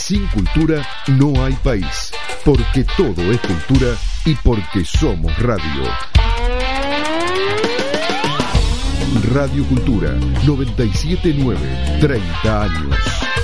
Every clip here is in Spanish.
Sin cultura no hay país, porque todo es cultura y porque somos radio. Radio Cultura 979, 30 años.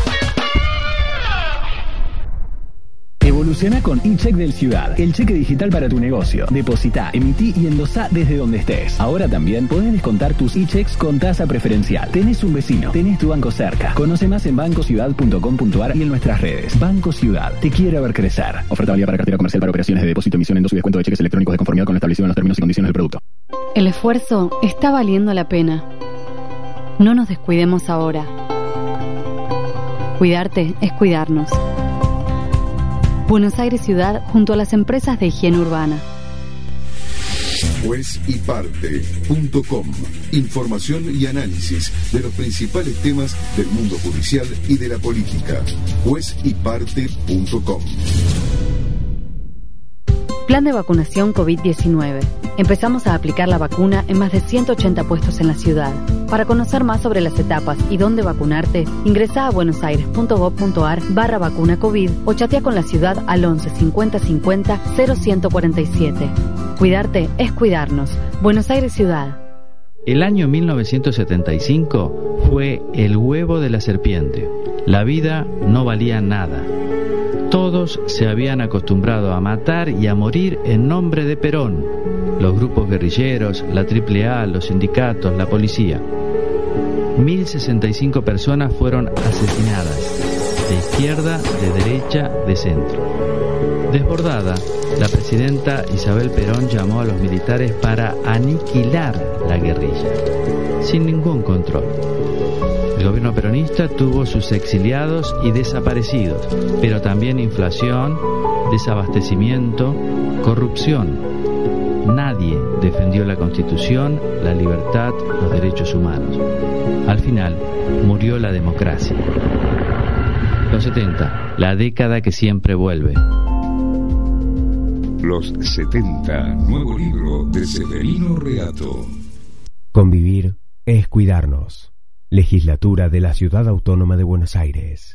Evoluciona con eCheck del Ciudad, el cheque digital para tu negocio. Depositá, emití y endosá desde donde estés. Ahora también podés descontar tus eChecks con tasa preferencial. Tenés un vecino, tenés tu banco cerca. Conoce más en bancociudad.com.ar y en nuestras redes. Banco Ciudad, te quiere ver crecer. Oferta válida para cartera comercial para operaciones de depósito, emisión, endoso y descuento de cheques electrónicos de conformidad con lo establecido en los términos y condiciones del producto. El esfuerzo está valiendo la pena. No nos descuidemos ahora. Cuidarte es cuidarnos. Buenos Aires Ciudad junto a las empresas de higiene urbana. Juezyparte.com. Información y análisis de los principales temas del mundo judicial y de la política. Juezyparte.com. Plan de vacunación COVID-19. Empezamos a aplicar la vacuna en más de 180 puestos en la ciudad. Para conocer más sobre las etapas y dónde vacunarte, ingresá a buenosaires.gov.ar/vacuna COVID o chatea con la ciudad al 11 50 50 0147. Cuidarte es cuidarnos. Buenos Aires Ciudad. El año 1975 fue el huevo de la serpiente. La vida no valía nada. Todos se habían acostumbrado a matar y a morir en nombre de Perón. Los grupos guerrilleros, la AAA, los sindicatos, la policía. 1065 personas fueron asesinadas, de izquierda, de derecha, de centro. Desbordada, la presidenta Isabel Perón llamó a los militares para aniquilar la guerrilla, sin ningún control. El gobierno peronista tuvo sus exiliados y desaparecidos, pero también inflación, desabastecimiento, corrupción. Nadie defendió la Constitución, la libertad, los derechos humanos. Al final, murió la democracia. Los 70, la década que siempre vuelve. Los 70, nuevo libro de Severino Reato. Convivir es cuidarnos. Legislatura de la Ciudad Autónoma de Buenos Aires.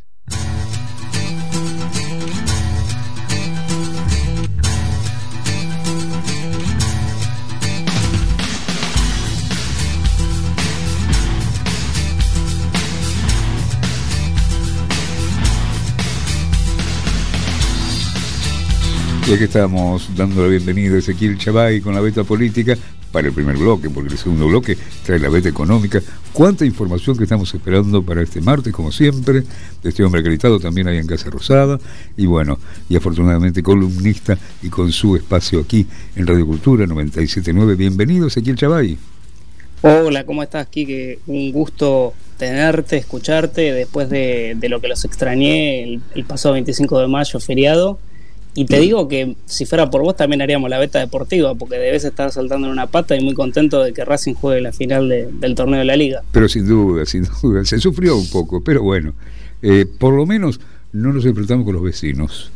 Ya que estamos dando la bienvenida a Ezequiel Chavay con la beta política para el primer bloque, porque el segundo bloque trae la beta económica. Cuánta información que estamos esperando para este martes, como siempre, de este hombre acreditado también ahí en Casa Rosada, y bueno, y afortunadamente columnista y con su espacio aquí en Radio Cultura 97.9. Bienvenido, Ezequiel Chavay. Hola, ¿cómo estás, Quique? Un gusto tenerte, escucharte, después de lo que los extrañé el pasado 25 de mayo, feriado. Y te digo que si fuera por vos también haríamos la beta deportiva, porque debes estar saltando en una pata y muy contento de que Racing juegue la final del torneo de la Liga. Pero sin duda, se sufrió un poco, pero bueno, por lo menos no nos enfrentamos con los vecinos.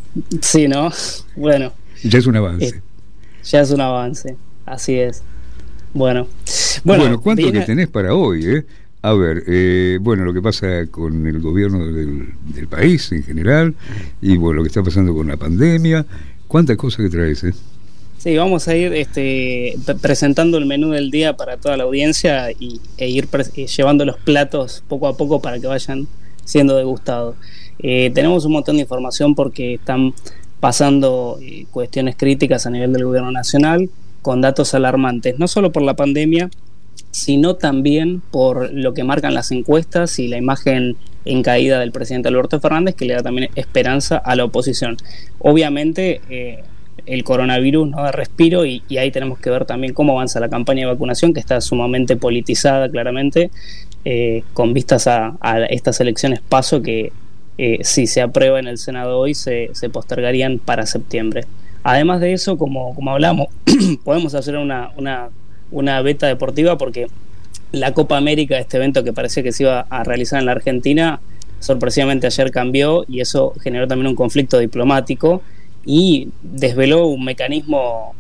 Sí, ¿no? Bueno. Ya es un avance. Ya es un avance, así es. Bueno, ¿cuánto que tenés para hoy, A ver, bueno, lo que pasa con el gobierno del país en general, y bueno, lo que está pasando con la pandemia, cuántas cosas que traes, Sí, vamos a ir presentando el menú del día para toda la audiencia e ir llevando los platos poco a poco para que vayan siendo degustados. Tenemos un montón de información porque están pasando cuestiones críticas a nivel del gobierno nacional, con datos alarmantes, no solo por la pandemia, sino también por lo que marcan las encuestas y la imagen en caída del presidente Alberto Fernández, que le da también esperanza a la oposición. Obviamente el coronavirus no da respiro y ahí tenemos que ver también cómo avanza la campaña de vacunación, que está sumamente politizada claramente, con vistas a estas elecciones PASO que si se aprueba en el Senado hoy se postergarían para septiembre. Además de eso, como hablamos, podemos hacer una beta deportiva porque la Copa América, este evento que parecía que se iba a realizar en la Argentina, sorpresivamente ayer cambió y eso generó también un conflicto diplomático y desveló un mecanismo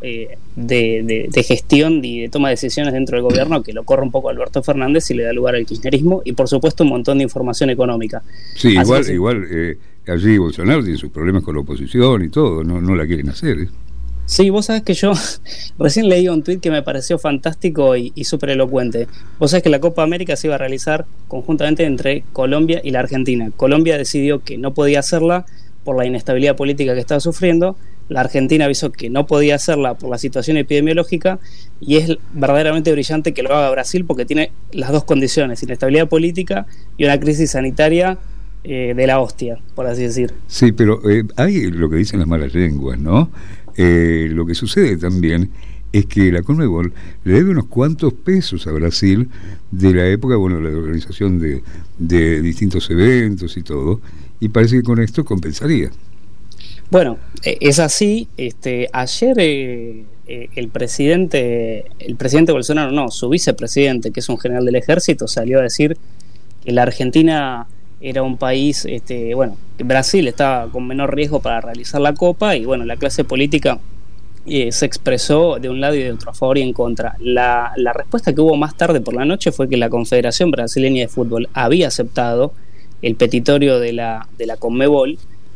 de gestión y de toma de decisiones dentro del gobierno que lo corre un poco Alberto Fernández y le da lugar al kirchnerismo y por supuesto un montón de información económica. Sí, igual allí Bolsonaro tiene sus problemas con la oposición y todo, no la quieren hacer. Sí, vos sabés que yo recién leí un tuit que me pareció fantástico y súper elocuente. Vos sabés que la Copa América se iba a realizar conjuntamente entre Colombia y la Argentina. Colombia decidió que no podía hacerla por la inestabilidad política que estaba sufriendo. La Argentina avisó que no podía hacerla por la situación epidemiológica, y es verdaderamente brillante que lo haga Brasil porque tiene las dos condiciones: inestabilidad política y una crisis sanitaria de la hostia, por así decir. Sí, pero hay lo que dicen las malas lenguas, ¿no? Lo que sucede también es que la Conmebol le debe unos cuantos pesos a Brasil de la época, bueno, la organización de distintos eventos y todo, y parece que con esto compensaría. Bueno, es así. Ayer el presidente Bolsonaro, no, su vicepresidente, que es un general del ejército, salió a decir que la Argentina era un país, que Brasil estaba con menor riesgo para realizar la Copa, y bueno, la clase política se expresó de un lado y de otro, a favor y en contra. La respuesta que hubo más tarde por la noche fue que la Confederación Brasileña de Fútbol había aceptado el petitorio de la Conmebol,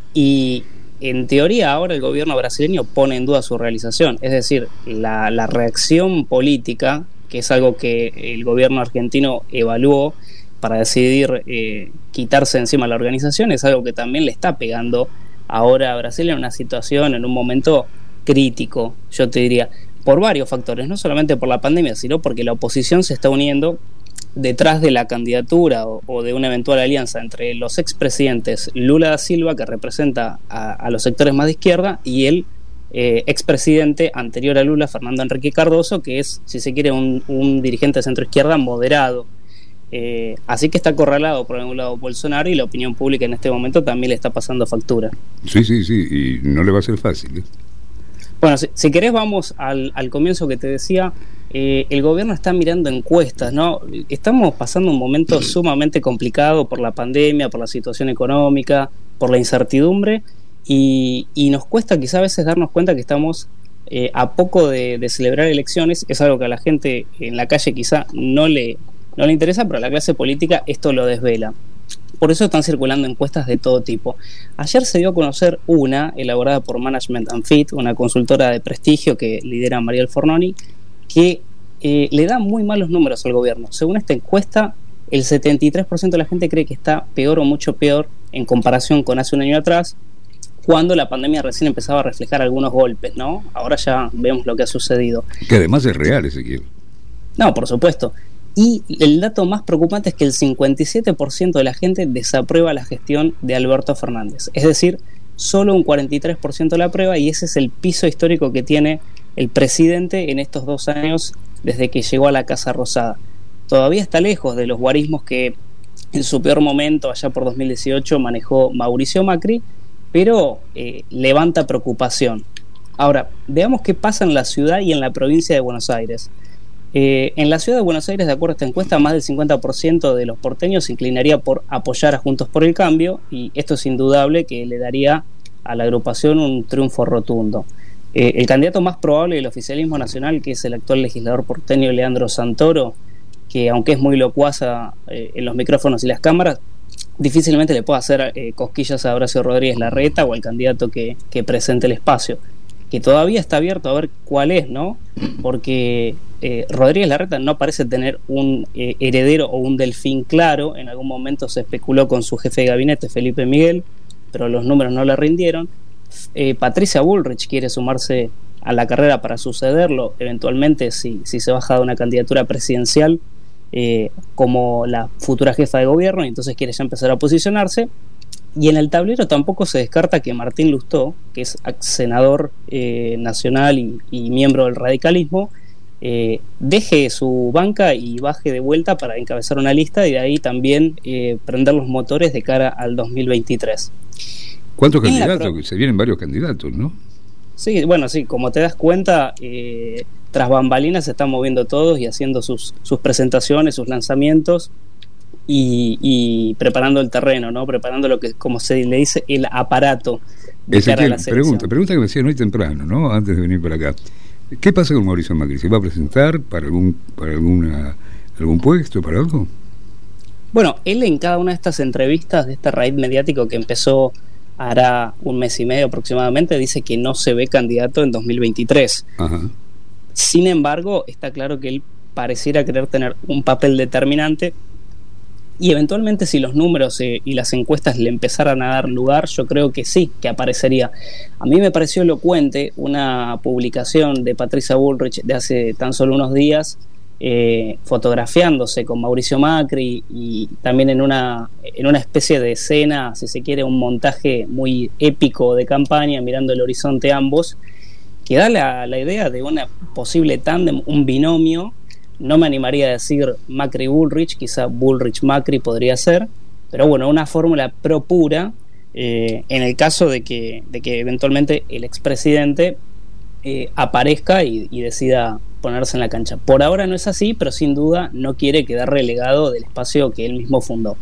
y en teoría ahora el gobierno brasileño pone en duda su realización. Es decir, la reacción política, que es algo que el gobierno argentino evaluó para decidir quitarse encima la organización, es algo que también le está pegando ahora a Brasil en una situación, en un momento crítico, yo te diría, por varios factores, no solamente por la pandemia, sino porque la oposición se está uniendo detrás de la candidatura o de una eventual alianza entre los expresidentes Lula da Silva, que representa a los sectores más de izquierda, y el expresidente anterior a Lula, Fernando Henrique Cardoso, que es, si se quiere, un dirigente de centro-izquierda moderado. Así que está acorralado por algún lado Bolsonaro, y la opinión pública en este momento también le está pasando factura. Sí, y no le va a ser fácil, ¿eh? Bueno, si querés vamos al comienzo que te decía. El gobierno está mirando encuestas, ¿no? Estamos pasando un momento sumamente complicado por la pandemia, por la situación económica, por la incertidumbre, y nos cuesta quizá a veces darnos cuenta que estamos a poco de celebrar elecciones. Es algo que a la gente en la calle quizá no le interesa, pero a la clase política esto lo desvela. Por eso están circulando encuestas de todo tipo. Ayer se dio a conocer una elaborada por Management and Fit, una consultora de prestigio que lidera Mariel Fornoni, que le da muy malos números al gobierno. Según esta encuesta, el 73% de la gente cree que está peor o mucho peor en comparación con hace un año atrás, cuando la pandemia recién empezaba a reflejar algunos golpes, ¿no? Ahora ya vemos lo que ha sucedido. Que además es real, Ezequiel. No, por supuesto. Y el dato más preocupante es que el 57% de la gente desaprueba la gestión de Alberto Fernández. Es decir, solo un 43% la aprueba, y ese es el piso histórico que tiene el presidente en estos 2 años desde que llegó a la Casa Rosada. Todavía está lejos de los guarismos que en su peor momento, allá por 2018, manejó Mauricio Macri, pero levanta preocupación. Ahora, veamos qué pasa en la ciudad y en la provincia de Buenos Aires. En la ciudad de Buenos Aires, de acuerdo a esta encuesta, más del 50% de los porteños se inclinaría por apoyar a Juntos por el Cambio, y esto es indudable que le daría a la agrupación un triunfo rotundo. El candidato más probable del oficialismo nacional, que es el actual legislador porteño Leandro Santoro, que aunque es muy locuaz en los micrófonos y las cámaras, difícilmente le puede hacer cosquillas a Horacio Rodríguez Larreta o al candidato que presente el espacio, que todavía está abierto a ver cuál es, ¿no? Porque Rodríguez Larreta no parece tener un heredero o un delfín claro. En algún momento se especuló con su jefe de gabinete, Felipe Miguel, pero los números no le rindieron. Patricia Bullrich quiere sumarse a la carrera para sucederlo, eventualmente si se baja de una candidatura presidencial como la futura jefa de gobierno, y entonces quiere ya empezar a posicionarse. Y en el tablero tampoco se descarta que Martín Lustó, que es senador nacional y miembro del radicalismo, deje su banca y baje de vuelta para encabezar una lista, y de ahí también prender los motores de cara al 2023. ¿Cuántos candidatos? Se vienen varios candidatos, ¿no? Sí, bueno, sí, como te das cuenta, tras bambalinas se están moviendo todos y haciendo sus presentaciones, sus lanzamientos, y preparando el terreno, ¿no? Preparando lo que, como se le dice, el aparato de cara a la selección. Pregunta que me hacían hoy temprano, ¿no? Antes de venir para acá. ¿Qué pasa con Mauricio Macri? ¿Se va a presentar para algún puesto, para algo? Bueno, él en cada una de estas entrevistas, de este raid mediático que empezó hará un mes y medio aproximadamente, dice que no se ve candidato en 2023. Ajá. Sin embargo, está claro que él pareciera querer tener un papel determinante, y eventualmente si los números y las encuestas le empezaran a dar lugar, yo creo que sí, que aparecería. A mí me pareció elocuente una publicación de Patricia Bullrich de hace tan solo unos días, fotografiándose con Mauricio Macri, y también en una especie de escena, si se quiere, un montaje muy épico de campaña, mirando el horizonte ambos, que da la idea de una posible tándem, un binomio. No me animaría a decir Macri-Bullrich, quizá Bullrich-Macri podría ser, pero bueno, una fórmula pro pura, en el caso de que eventualmente el expresidente aparezca y decida ponerse en la cancha. Por ahora no es así, pero sin duda no quiere quedar relegado del espacio que él mismo fundó.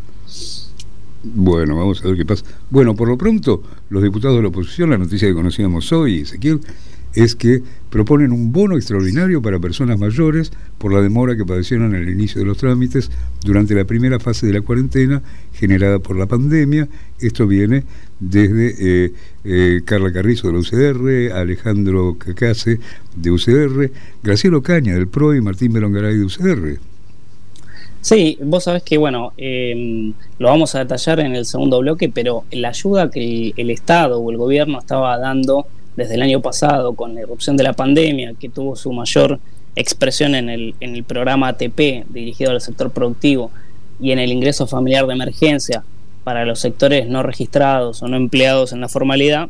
Bueno, vamos a ver qué pasa. Bueno, por lo pronto, los diputados de la oposición, la noticia que conocíamos hoy, Ezequiel, es que proponen un bono extraordinario para personas mayores por la demora que padecieron en el inicio de los trámites durante la primera fase de la cuarentena generada por la pandemia. Esto viene desde Carla Carrizo de la UCR, Alejandro Cacase de UCR, Graciela Ocaña del PRO y Martín Berongaray de UCR. Sí, vos sabés que, bueno, lo vamos a detallar en el segundo bloque, pero la ayuda que el Estado o el gobierno estaba dando desde el año pasado, con la irrupción de la pandemia, que tuvo su mayor expresión en el programa ATP dirigido al sector productivo y en el ingreso familiar de emergencia para los sectores no registrados o no empleados en la formalidad,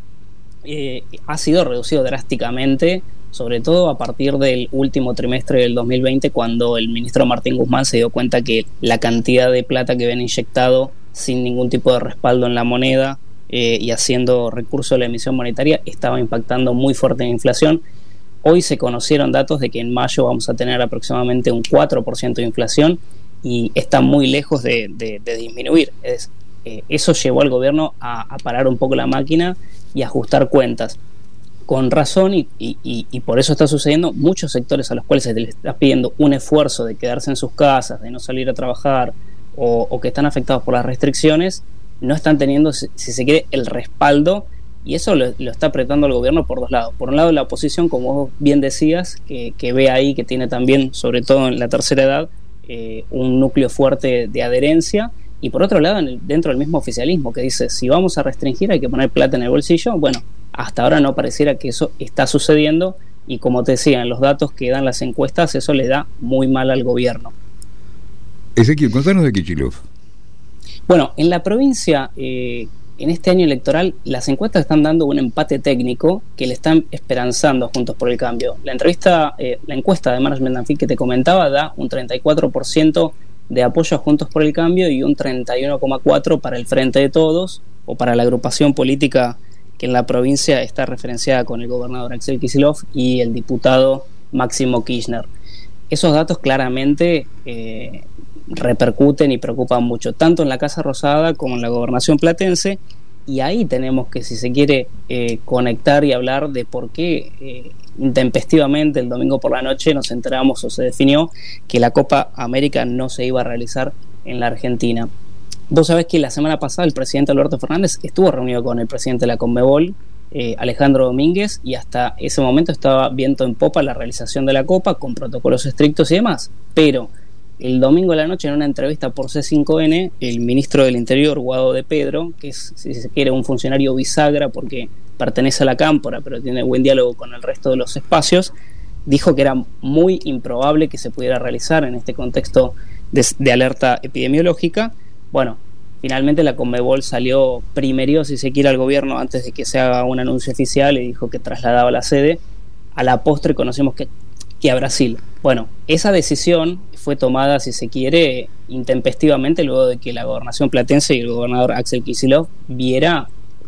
ha sido reducido drásticamente, sobre todo a partir del último trimestre del 2020, cuando el ministro Martín Guzmán se dio cuenta que la cantidad de plata que habían inyectado sin ningún tipo de respaldo en la moneda, y haciendo recurso a la emisión monetaria, estaba impactando muy fuerte en la inflación. Hoy se conocieron datos de que en mayo vamos a tener aproximadamente un 4% de inflación, y está muy lejos de disminuir. Eso llevó al gobierno a parar un poco la máquina y ajustar cuentas. Con razón, y por eso está sucediendo. Muchos sectores a los cuales se les está pidiendo un esfuerzo de quedarse en sus casas, de no salir a trabajar, o que están afectados por las restricciones, no están teniendo, si se quiere, el respaldo, y eso lo está apretando el gobierno por dos lados. Por un lado, la oposición, como vos bien decías, que ve ahí que tiene también, sobre todo en la tercera edad, un núcleo fuerte de adherencia, y por otro lado, dentro del mismo oficialismo, que dice, si vamos a restringir hay que poner plata en el bolsillo. Bueno, hasta ahora no pareciera que eso está sucediendo, y como te decía, en los datos que dan las encuestas, eso le da muy mal al gobierno. Ezequiel, contanos de Kicillof. Bueno, en la provincia, en este año electoral, las encuestas están dando un empate técnico que le están esperanzando a Juntos por el Cambio. La encuesta de Management and Fit que te comentaba da un 34% de apoyo a Juntos por el Cambio y un 31,4% para el Frente de Todos, o para la agrupación política que en la provincia está referenciada con el gobernador Axel Kicillof y el diputado Máximo Kirchner. Esos datos claramente repercuten y preocupan mucho, tanto en la Casa Rosada como en la gobernación platense, y ahí tenemos que, si se quiere, conectar y hablar de por qué intempestivamente el domingo por la noche nos enteramos o se definió que la Copa América no se iba a realizar en la Argentina. Vos sabés que la semana pasada el presidente Alberto Fernández estuvo reunido con el presidente de la Conmebol, Alejandro Domínguez, y hasta ese momento estaba viento en popa la realización de la Copa con protocolos estrictos y demás, pero el domingo a la noche, en una entrevista por C5N, el ministro del Interior, Guado de Pedro, que es, si se quiere, un funcionario bisagra porque pertenece a la Cámpora, pero tiene buen diálogo con el resto de los espacios, dijo que era muy improbable que se pudiera realizar en este contexto de alerta epidemiológica. Bueno, finalmente la Conmebol salió primero, si se quiere, al gobierno antes de que se haga un anuncio oficial, y dijo que trasladaba la sede. A la postre conocemos que a Brasil. Bueno, esa decisión fue tomada, si se quiere, intempestivamente, luego de que la gobernación platense y el gobernador Axel Kicillof viera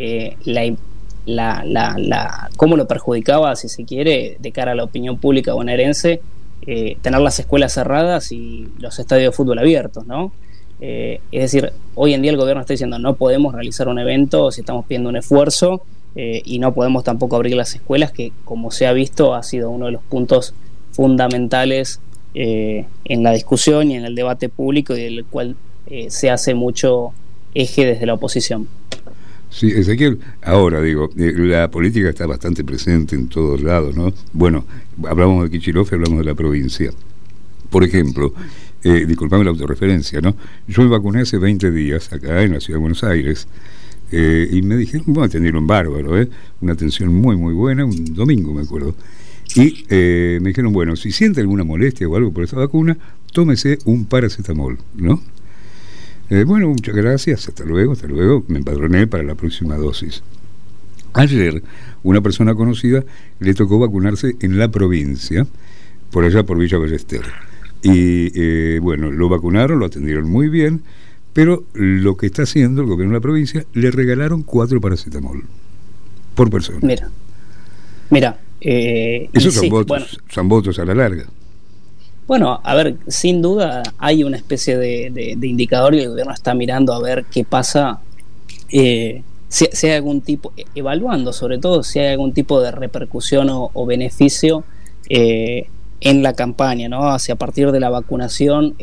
cómo lo perjudicaba, si se quiere, de cara a la opinión pública bonaerense, tener las escuelas cerradas y los estadios de fútbol abiertos, ¿no? Es decir, hoy en día el gobierno está diciendo no podemos realizar un evento si estamos pidiendo un esfuerzo, y no podemos tampoco abrir las escuelas, que, como se ha visto, ha sido uno de los puntos fundamentales en la discusión y en el debate público, y del cual se hace mucho eje desde la oposición. Sí, Ezequiel, ahora digo, la política está bastante presente en todos lados, ¿no? Bueno, hablamos de Kicillof y hablamos de la provincia. Por ejemplo, disculpame la autorreferencia, ¿no? Yo me vacuné hace 20 días acá en la ciudad de Buenos Aires y me dijeron, bueno, atendieron bárbaro, una atención muy, muy buena, un domingo me acuerdo. Y me dijeron, bueno, si siente alguna molestia o algo por esa vacuna, tómese un paracetamol, ¿no? Bueno, muchas gracias, hasta luego, me empadroné para la próxima dosis. Ayer, una persona conocida le tocó vacunarse en la provincia, por allá por Villa Ballester. Y bueno, lo vacunaron, lo atendieron muy bien, pero lo que está haciendo el gobierno de la provincia, le regalaron 4 paracetamol por persona. Mira. Esos son votos, son votos a la larga. Bueno, a ver, sin duda hay una especie de indicador y el gobierno está mirando a ver qué pasa, si hay algún tipo, evaluando sobre todo si hay algún tipo de repercusión o beneficio en la campaña, ¿no? Hacia a partir de la vacunación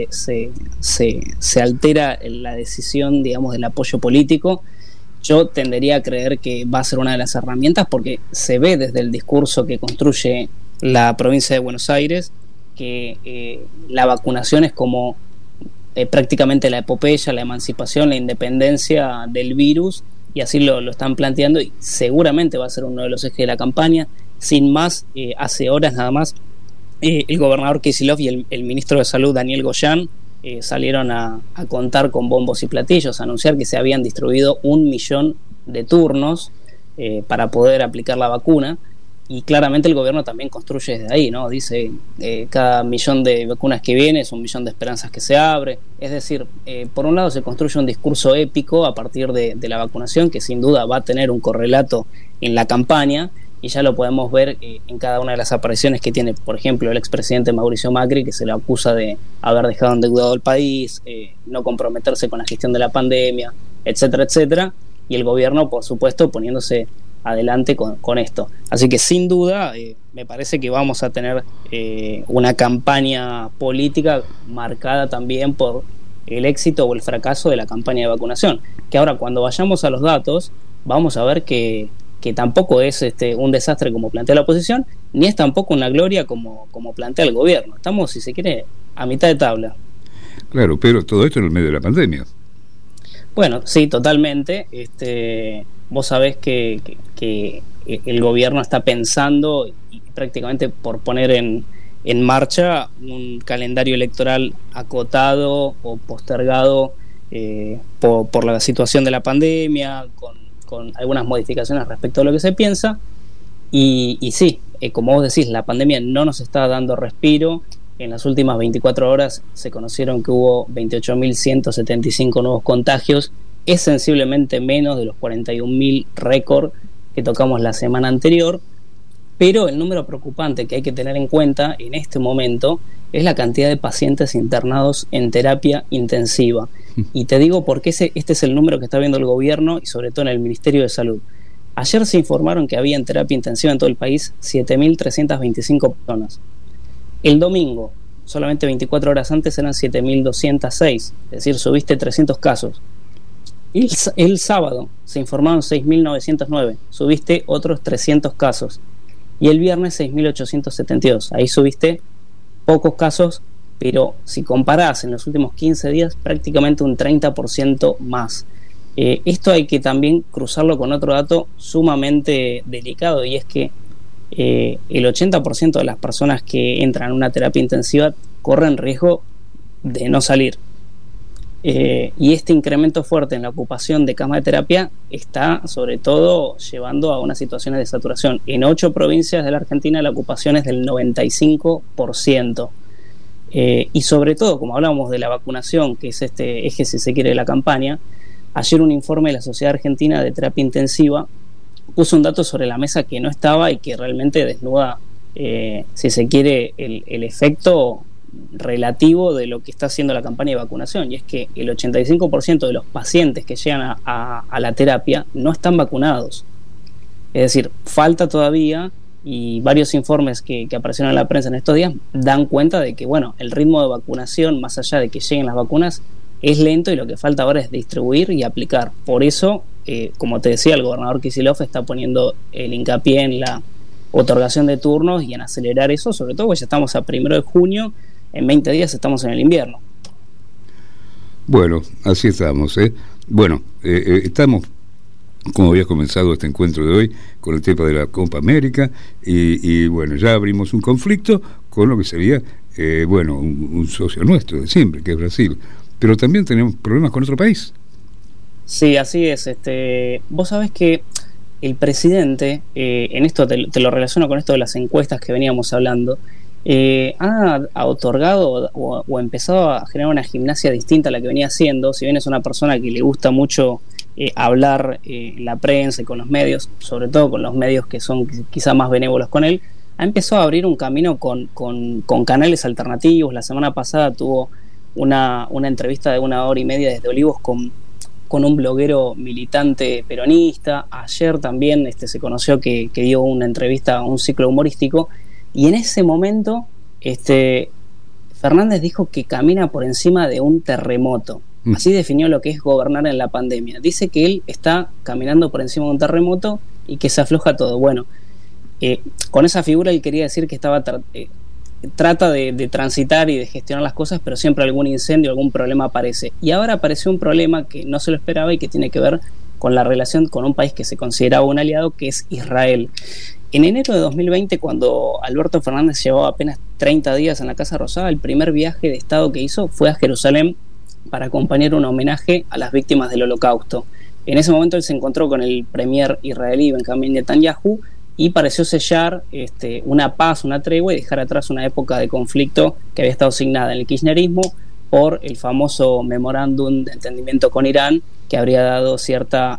se altera la decisión, digamos, del apoyo político. Yo tendería a creer que va a ser una de las herramientas porque se ve desde el discurso que construye la provincia de Buenos Aires que la vacunación es como prácticamente la epopeya, la emancipación, la independencia del virus, y así lo están planteando y seguramente va a ser uno de los ejes de la campaña. Sin más, hace horas nada más el gobernador Kicillof y el ministro de Salud Daniel Goyan salieron a contar con bombos y platillos, a anunciar que se habían distribuido 1 millón de turnos para poder aplicar la vacuna. Y claramente el gobierno también construye desde ahí, ¿no? Dice, cada millón de vacunas que viene es 1 millón de esperanzas que se abre. Es decir, por un lado se construye un discurso épico a partir de la vacunación, que sin duda va a tener un correlato en la campaña, y ya lo podemos ver en cada una de las apariciones que tiene, por ejemplo, el expresidente Mauricio Macri, que se le acusa de haber dejado endeudado el país, no comprometerse con la gestión de la pandemia, etcétera, etcétera, y el gobierno, por supuesto, poniéndose adelante con esto. Así que sin duda me parece que vamos a tener una campaña política marcada también por el éxito o el fracaso de la campaña de vacunación, que ahora cuando vayamos a los datos vamos a ver que tampoco es un desastre como plantea la oposición, ni es tampoco una gloria como plantea el gobierno. Estamos, si se quiere, a mitad de tabla. Claro, pero todo esto en el medio de la pandemia. Bueno, sí, totalmente. Vos sabés que el gobierno está pensando y prácticamente por poner en marcha un calendario electoral acotado o postergado por la situación de la pandemia, con algunas modificaciones respecto a lo que se piensa. Y sí, como vos decís, la pandemia no nos está dando respiro. En las últimas 24 horas se conocieron que hubo 28.175 nuevos contagios, es sensiblemente menos de los 41.000 récord que tocamos la semana anterior, pero el número preocupante que hay que tener en cuenta en este momento es la cantidad de pacientes internados en terapia intensiva. Y te digo porque este es el número que está viendo el gobierno y sobre todo en el Ministerio de Salud. Ayer se informaron que había en terapia intensiva en todo el país 7.325 personas. El domingo, solamente 24 horas antes, eran 7.206, es decir, subiste 300 casos. El sábado se informaron 6.909, subiste otros 300 casos. Y el viernes 6.872, ahí subiste pocos casos, pero si comparás en los últimos 15 días, prácticamente un 30% más. Esto hay que también cruzarlo con otro dato sumamente delicado, y es que el 80% de las personas que entran en una terapia intensiva corren riesgo de no salir. Y este incremento fuerte en la ocupación de camas de terapia está sobre todo llevando a unas situaciones de saturación. En 8 provincias de la Argentina la ocupación es del 95%. Y sobre todo, como hablábamos de la vacunación, que es este eje, si se quiere, de la campaña, ayer un informe de la Sociedad Argentina de Terapia Intensiva puso un dato sobre la mesa que no estaba y que realmente desnuda, si se quiere, el efecto relativo de lo que está haciendo la campaña de vacunación, y es que el 85% de los pacientes que llegan a la terapia no están vacunados. Es decir, falta todavía, y varios informes que aparecieron en la prensa en estos días dan cuenta de que, bueno, el ritmo de vacunación, más allá de que lleguen las vacunas, es lento, y lo que falta ahora es distribuir y aplicar. Por eso como te decía, el gobernador Kicillof está poniendo el hincapié en la otorgación de turnos y en acelerar eso, sobre todo porque ya estamos a 1 de junio, en 20 días estamos en el invierno. Bueno, así estamos, ¿eh? Bueno, estamos, como había comenzado este encuentro de hoy, con el tema de la Copa América, y bueno, ya abrimos un conflicto con lo que sería, un socio nuestro de siempre, que es Brasil. Pero también tenemos problemas con otro país. Sí, así es. Vos sabés que el presidente, en esto te lo relaciono con esto de las encuestas que veníamos hablando, ha otorgado o empezado a generar una gimnasia distinta a la que venía haciendo. Si bien es una persona que le gusta mucho hablar en la prensa y con los medios, sobre todo con los medios que son quizá más benévolos con él, ha empezado a abrir un camino con canales alternativos. La semana pasada tuvo una entrevista de 1 hora y media desde Olivos con un bloguero militante peronista. Ayer también se conoció que dio una entrevista a un ciclo humorístico, y en ese momento Fernández dijo que camina por encima de un terremoto. Así definió lo que es gobernar en la pandemia. Dice que él está caminando por encima de un terremoto y que se afloja todo. Bueno, con esa figura él quería decir que trata de transitar y de gestionar las cosas, pero siempre algún incendio, algún problema aparece. Y ahora apareció un problema que no se lo esperaba y que tiene que ver con la relación con un país que se consideraba un aliado, que es Israel. En enero de 2020, cuando Alberto Fernández llevaba apenas 30 días en la Casa Rosada, el primer viaje de Estado que hizo fue a Jerusalén para acompañar un homenaje a las víctimas del Holocausto. En ese momento él se encontró con el premier israelí Benjamin Netanyahu y pareció sellar una paz, una tregua, y dejar atrás una época de conflicto que había estado signada en el kirchnerismo por el famoso memorándum de entendimiento con Irán, que habría dado cierta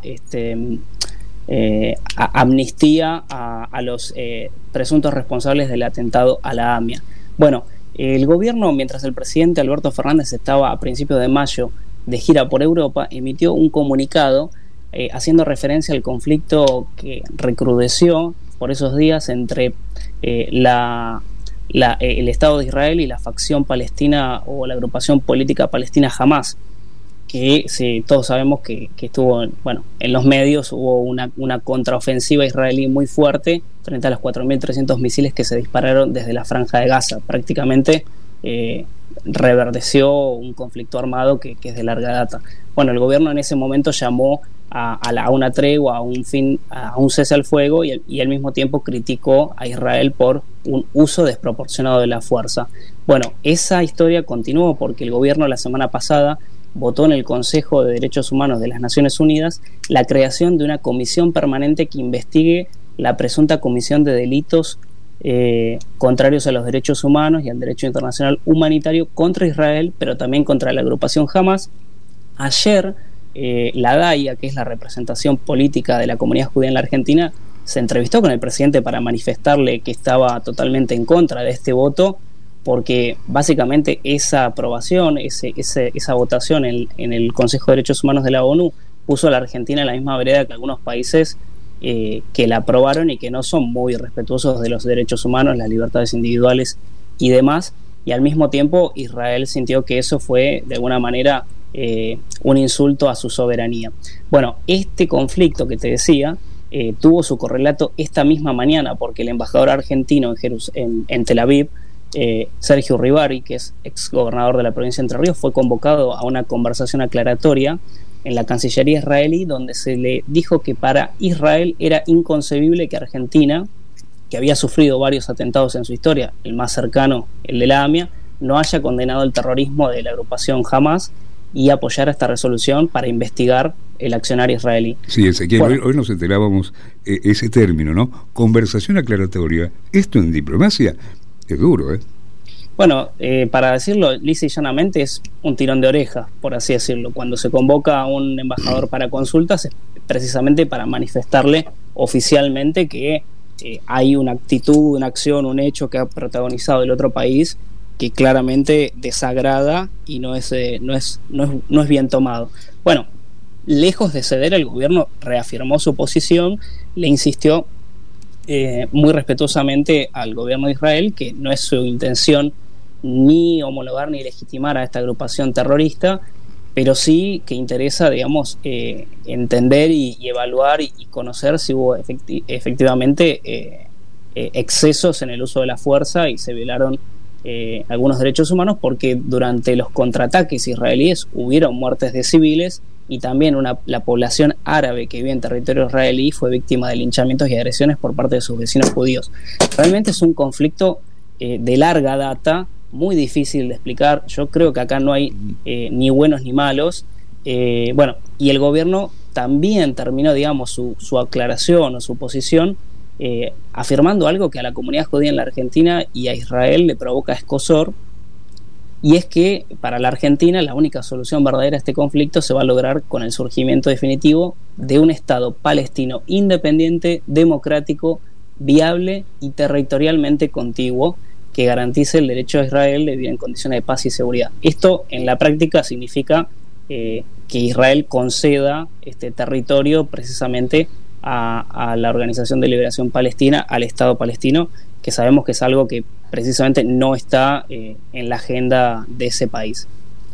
amnistía a los presuntos responsables del atentado a la AMIA. Bueno, el gobierno, mientras el presidente Alberto Fernández estaba a principios de mayo de gira por Europa, emitió un comunicado haciendo referencia al conflicto que recrudeció por esos días entre el Estado de Israel y la facción palestina o la agrupación política palestina Hamás, que todos sabemos que estuvo, en los medios hubo una contraofensiva israelí muy fuerte frente a los 4.300 misiles que se dispararon desde la Franja de Gaza. Prácticamente reverdeció un conflicto armado que es de larga data. Bueno, el gobierno en ese momento llamó a una tregua, a un cese al fuego, y al mismo tiempo criticó a Israel por un uso desproporcionado de la fuerza. Bueno, esa historia continuó porque el gobierno la semana pasada votó en el Consejo de Derechos Humanos de las Naciones Unidas la creación de una comisión permanente que investigue la presunta comisión de delitos contrarios a los derechos humanos y al derecho internacional humanitario contra Israel, pero también contra la agrupación Hamás. Ayer la DAIA, que es la representación política de la comunidad judía en la Argentina, se entrevistó con el presidente para manifestarle que estaba totalmente en contra de este voto, porque básicamente esa aprobación, esa votación en el Consejo de Derechos Humanos de la ONU puso a la Argentina en la misma vereda que algunos países que la aprobaron y que no son muy respetuosos de los derechos humanos, las libertades individuales y demás. Y al mismo tiempo Israel sintió que eso fue de alguna manera un insulto a su soberanía. Bueno, este conflicto que te decía tuvo su correlato esta misma mañana, porque el embajador argentino en Tel Aviv, Sergio Uribarri, que es ex gobernador de la provincia de Entre Ríos, fue convocado a una conversación aclaratoria en la Cancillería israelí, donde se le dijo que para Israel era inconcebible que Argentina, que había sufrido varios atentados en su historia, el más cercano, el de la AMIA, no haya condenado el terrorismo de la agrupación Hamás y apoyar esta resolución para investigar el accionar israelí. Sí, Ezequiel, bueno, hoy nos enterábamos ese término, ¿no? Conversación aclaratoria. Esto en diplomacia es duro, ¿eh? Bueno, para decirlo lisa y llanamente, es un tirón de orejas, por así decirlo. Cuando se convoca a un embajador para consultas es precisamente para manifestarle oficialmente que hay una actitud, una acción, un hecho que ha protagonizado el otro país que claramente desagrada y no es bien tomado. Bueno, lejos de ceder, el gobierno reafirmó su posición, le insistió muy respetuosamente al gobierno de Israel que no es su intención ni homologar ni legitimar a esta agrupación terrorista, pero sí que interesa, digamos, entender y evaluar y conocer si hubo efectivamente excesos en el uso de la fuerza y se violaron algunos derechos humanos, porque durante los contraataques israelíes hubieron muertes de civiles y también la población árabe que vive en territorio israelí fue víctima de linchamientos y agresiones por parte de sus vecinos judíos. Realmente es un conflicto de larga data, muy difícil de explicar. Yo creo que acá no hay ni buenos ni malos. Bueno, y el gobierno también terminó, digamos, su aclaración o su posición afirmando algo que a la comunidad judía en la Argentina y a Israel le provoca escozor, y es que para la Argentina la única solución verdadera a este conflicto se va a lograr con el surgimiento definitivo de un Estado palestino independiente, democrático, viable y territorialmente contiguo, que garantice el derecho de Israel de vivir en condiciones de paz y seguridad. Esto en la práctica significa que Israel conceda este territorio precisamente a la Organización de Liberación Palestina, al Estado palestino, que sabemos que es algo que precisamente no está en la agenda de ese país.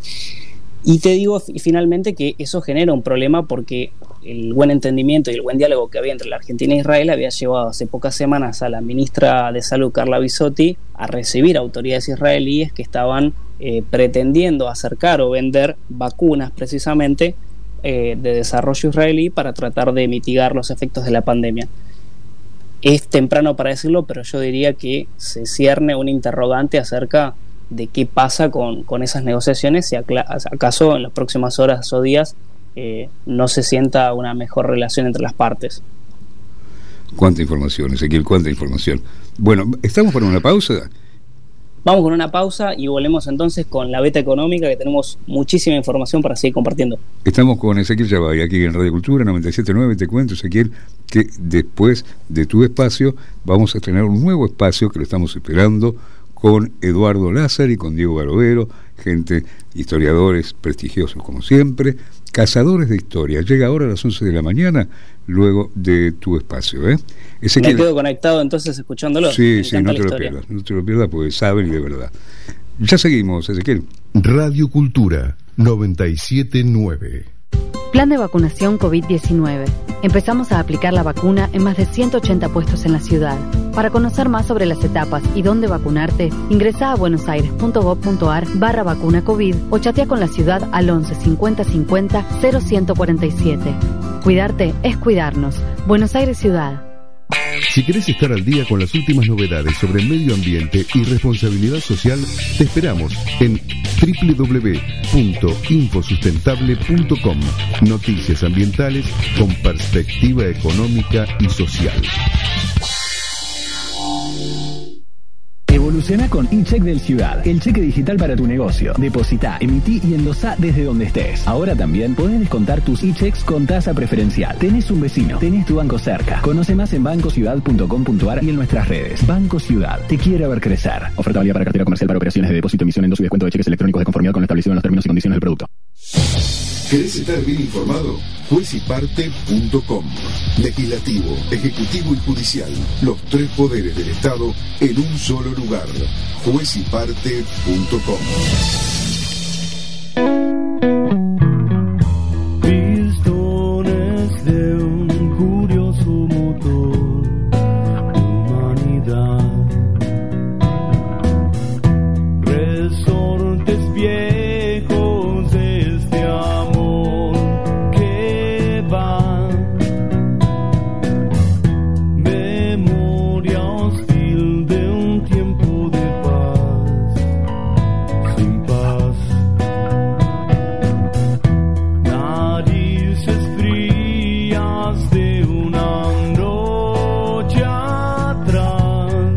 Y te digo finalmente que eso genera un problema, porque el buen entendimiento y el buen diálogo que había entre la Argentina e Israel había llevado hace pocas semanas a la ministra de Salud, Carla Bisotti, a recibir autoridades israelíes que estaban pretendiendo acercar o vender vacunas precisamente de desarrollo israelí para tratar de mitigar los efectos de la pandemia. Es temprano para decirlo, pero yo diría que se cierne un interrogante acerca de qué pasa con esas negociaciones, si acaso en las próximas horas o días no se sienta una mejor relación entre las partes. Cuánta información, Ezequiel, cuánta información. Bueno, ¿estamos para una pausa? Vamos con una pausa y volvemos entonces con la beta económica, que tenemos muchísima información para seguir compartiendo. Estamos con Ezequiel Chavay aquí en Radio Cultura 97.9. Te cuento, Ezequiel, que después de tu espacio vamos a tener un nuevo espacio que lo estamos esperando, con Eduardo Lázaro y con Diego Barovero, gente, historiadores prestigiosos como siempre, cazadores de historia. Llega ahora a las 11 de la mañana, luego de tu espacio. Ezequiel, me quedo conectado entonces escuchándolo. Sí, no te lo pierdas porque saben y de verdad. Ya seguimos, Ezequiel. Radio Cultura 97.9. Plan de vacunación COVID-19. Empezamos a aplicar la vacuna en más de 180 puestos en la ciudad. Para conocer más sobre las etapas y dónde vacunarte, ingresa a buenosaires.gov.ar/vacuna COVID o chatea con la ciudad al 11 50 50 0147. Cuidarte es cuidarnos. Buenos Aires Ciudad. Si querés estar al día con las últimas novedades sobre el medio ambiente y responsabilidad social, te esperamos en www.infosustentable.com. Noticias ambientales con perspectiva económica y social. Evoluciona con eCheck del Ciudad, el cheque digital para tu negocio. Depositá, emití y endosá desde donde estés. Ahora también podés descontar tus eChecks con tasa preferencial. Tenés un vecino, tenés tu banco cerca. Conoce más en bancociudad.com.ar y en nuestras redes. Banco Ciudad, te quiere ver crecer. Oferta válida para cartera comercial para operaciones de depósito, emisión, endoso y descuento de cheques electrónicos de conformidad con lo establecido en los términos y condiciones del producto. ¿Querés estar bien informado? Juezyparte.com. Legislativo, Ejecutivo y Judicial. Los tres poderes del Estado en un solo lugar. Juezyparte.com. Pistones de un curioso motor de humanidad. Resortes viejos de este amor que va. Memoria hostil de un tiempo de paz, sin paz. Narices frías de una noche atrás.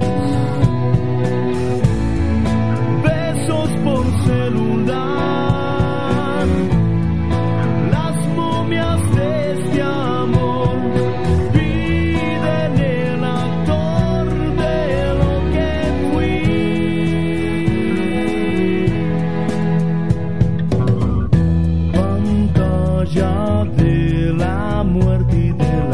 Besos por celular. Las momias de este amor piden el actor de lo que fui. Pantalla de la muerte y de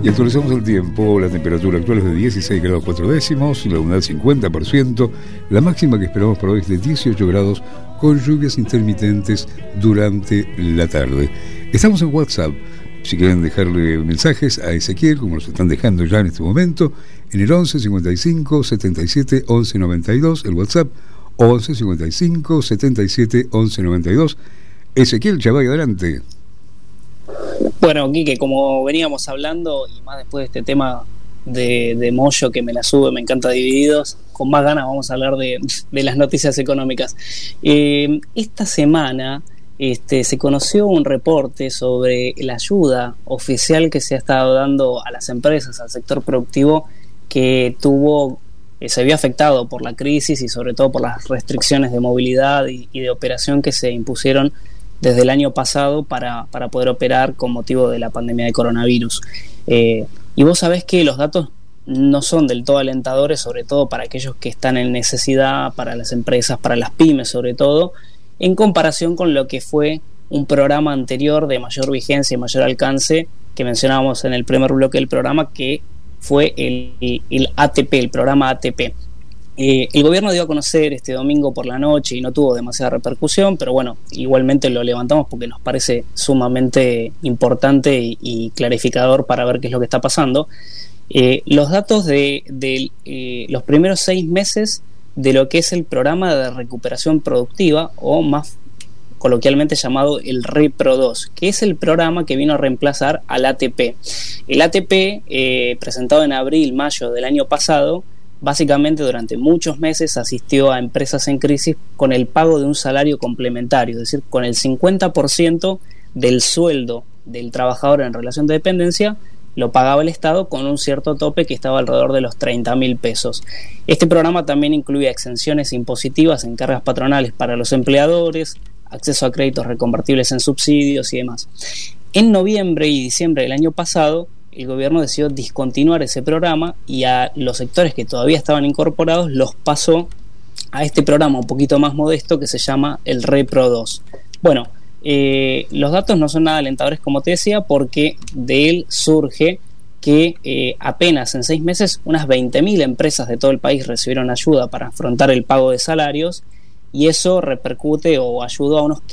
Y actualizamos el tiempo. La temperatura actual es de 16 grados 4 décimos, la humedad 50%, la máxima que esperamos para hoy es de 18 grados con lluvias intermitentes durante la tarde. Estamos en WhatsApp. Si quieren dejarle mensajes a Ezequiel, como los están dejando ya en este momento, en el 11 55 77 11 92, el WhatsApp 11 55 77 11 92. Ezequiel Chavay, adelante. Bueno, Quique, como veníamos hablando, y más después de este tema de Moyo que me la sube, me encanta Divididos, con más ganas vamos a hablar de las noticias económicas. Esta semana se conoció un reporte sobre la ayuda oficial que se ha estado dando a las empresas, al sector productivo que se vio afectado por la crisis y sobre todo por las restricciones de movilidad y de operación que se impusieron desde el año pasado para poder operar con motivo de la pandemia de coronavirus. Y vos sabés que los datos no son del todo alentadores, sobre todo para aquellos que están en necesidad, para las empresas, para las pymes sobre todo, en comparación con lo que fue un programa anterior de mayor vigencia y mayor alcance que mencionábamos en el primer bloque del programa, que fue el ATP, el programa ATP. El gobierno dio a conocer este domingo por la noche y no tuvo demasiada repercusión, pero bueno, igualmente lo levantamos porque nos parece sumamente importante y clarificador para ver qué es lo que está pasando. Los datos de los primeros 6 meses de lo que es el programa de recuperación productiva, o más coloquialmente llamado el REPRO 2, que es el programa que vino a reemplazar al ATP. El ATP, presentado en abril-mayo del año pasado, básicamente durante muchos meses asistió a empresas en crisis con el pago de un salario complementario, es decir, con el 50% del sueldo del trabajador en relación de dependencia lo pagaba el Estado con un cierto tope que estaba alrededor de los 30.000 pesos. Este programa también incluía exenciones impositivas en cargas patronales para los empleadores, acceso a créditos reconvertibles en subsidios y demás. En noviembre y diciembre del año pasado, el gobierno decidió discontinuar ese programa y a los sectores que todavía estaban incorporados los pasó a este programa un poquito más modesto que se llama el REPRO 2. Bueno, los datos no son nada alentadores, como te decía, porque de él surge que apenas en 6 meses unas 20.000 empresas de todo el país recibieron ayuda para afrontar el pago de salarios, y eso repercute o ayudó a unos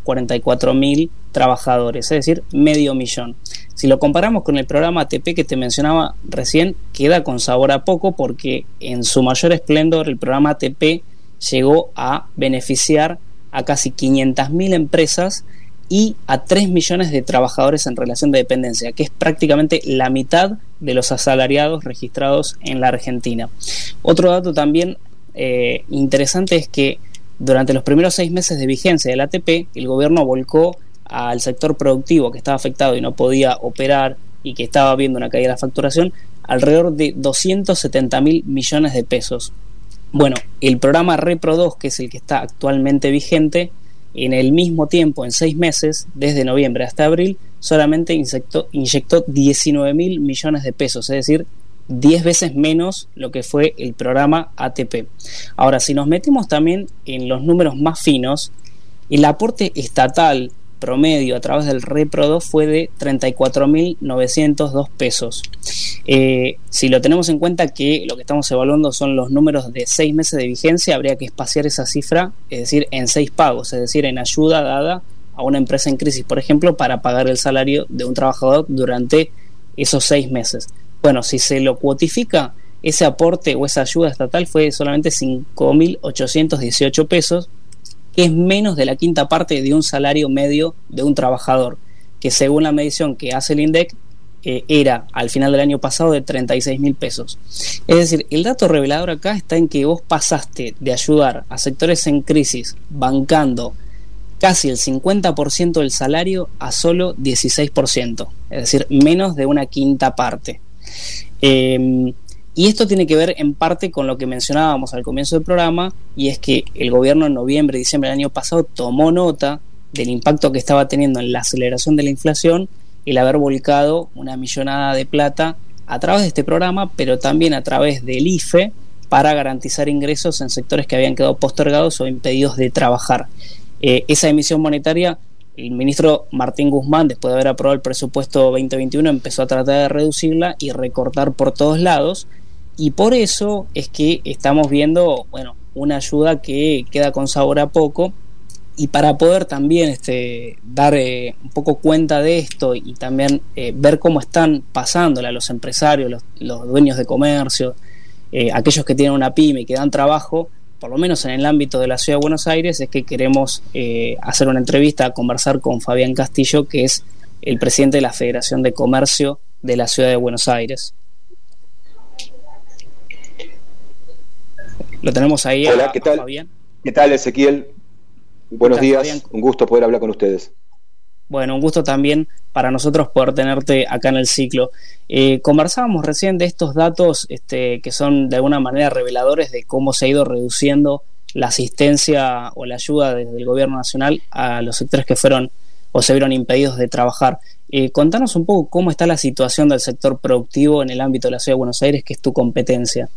544.000 trabajadores, es decir, 500.000. Si lo comparamos con el programa ATP que te mencionaba recién, queda con sabor a poco, porque en su mayor esplendor el programa ATP llegó a beneficiar a casi 500.000 empresas y a 3 millones de trabajadores en relación de dependencia, que es prácticamente la mitad de los asalariados registrados en la Argentina. Otro dato también interesante es que durante los primeros 6 meses de vigencia del ATP, el gobierno volcó al sector productivo que estaba afectado y no podía operar y que estaba viendo una caída de la facturación alrededor de 270.000 millones de pesos. Bueno, el programa REPRO 2, que es el que está actualmente vigente, en el mismo tiempo, en 6 meses, desde noviembre hasta abril, solamente inyectó 19.000 millones de pesos, es decir, 10 veces menos lo que fue el programa ATP. Ahora, si nos metemos también en los números más finos, el aporte estatal promedio a través del REPRO 2 fue de 34.902 pesos. Si lo tenemos en cuenta que lo que estamos evaluando son los números de 6 meses de vigencia, habría que espaciar esa cifra, es decir, en 6 pagos, es decir, en ayuda dada a una empresa en crisis, por ejemplo, para pagar el salario de un trabajador durante esos 6 meses. Bueno, si se lo cuotifica, ese aporte o esa ayuda estatal fue solamente 5.818 pesos, que es menos de la quinta parte de un salario medio de un trabajador, que según la medición que hace el INDEC, era al final del año pasado de 36.000 pesos. Es decir, el dato revelador acá está en que vos pasaste de ayudar a sectores en crisis bancando casi el 50% del salario a solo 16%, es decir, menos de una quinta parte. Y esto tiene que ver en parte con lo que mencionábamos al comienzo del programa, y es que el gobierno en noviembre y diciembre del año pasado tomó nota del impacto que estaba teniendo en la aceleración de la inflación el haber volcado una millonada de plata a través de este programa, pero también a través del IFE, para garantizar ingresos en sectores que habían quedado postergados o impedidos de trabajar. Esa emisión monetaria el ministro Martín Guzmán, después de haber aprobado el presupuesto 2021, empezó a tratar de reducirla y recortar por todos lados, y por eso es que estamos viendo, bueno, una ayuda que queda con sabor a poco. Y para poder también dar un poco cuenta de esto y también ver cómo están pasándola a los empresarios, los dueños de comercio, aquellos que tienen una pyme y que dan trabajo, por lo menos en el ámbito de la Ciudad de Buenos Aires, es que queremos hacer una entrevista, conversar con Fabián Castillo, que es el presidente de la Federación de Comercio de la Ciudad de Buenos Aires. Lo tenemos ahí. Hola, ¿qué tal? Fabián. ¿Qué tal, Ezequiel? Buenos días, Fabián. Un gusto poder hablar con ustedes. Bueno, un gusto también para nosotros poder tenerte acá en el ciclo. Conversábamos recién de estos datos que son de alguna manera reveladores de cómo se ha ido reduciendo la asistencia o la ayuda desde el gobierno nacional a los sectores que fueron o se vieron impedidos de trabajar. Contanos un poco cómo está la situación del sector productivo en el ámbito de la Ciudad de Buenos Aires, que es tu competencia.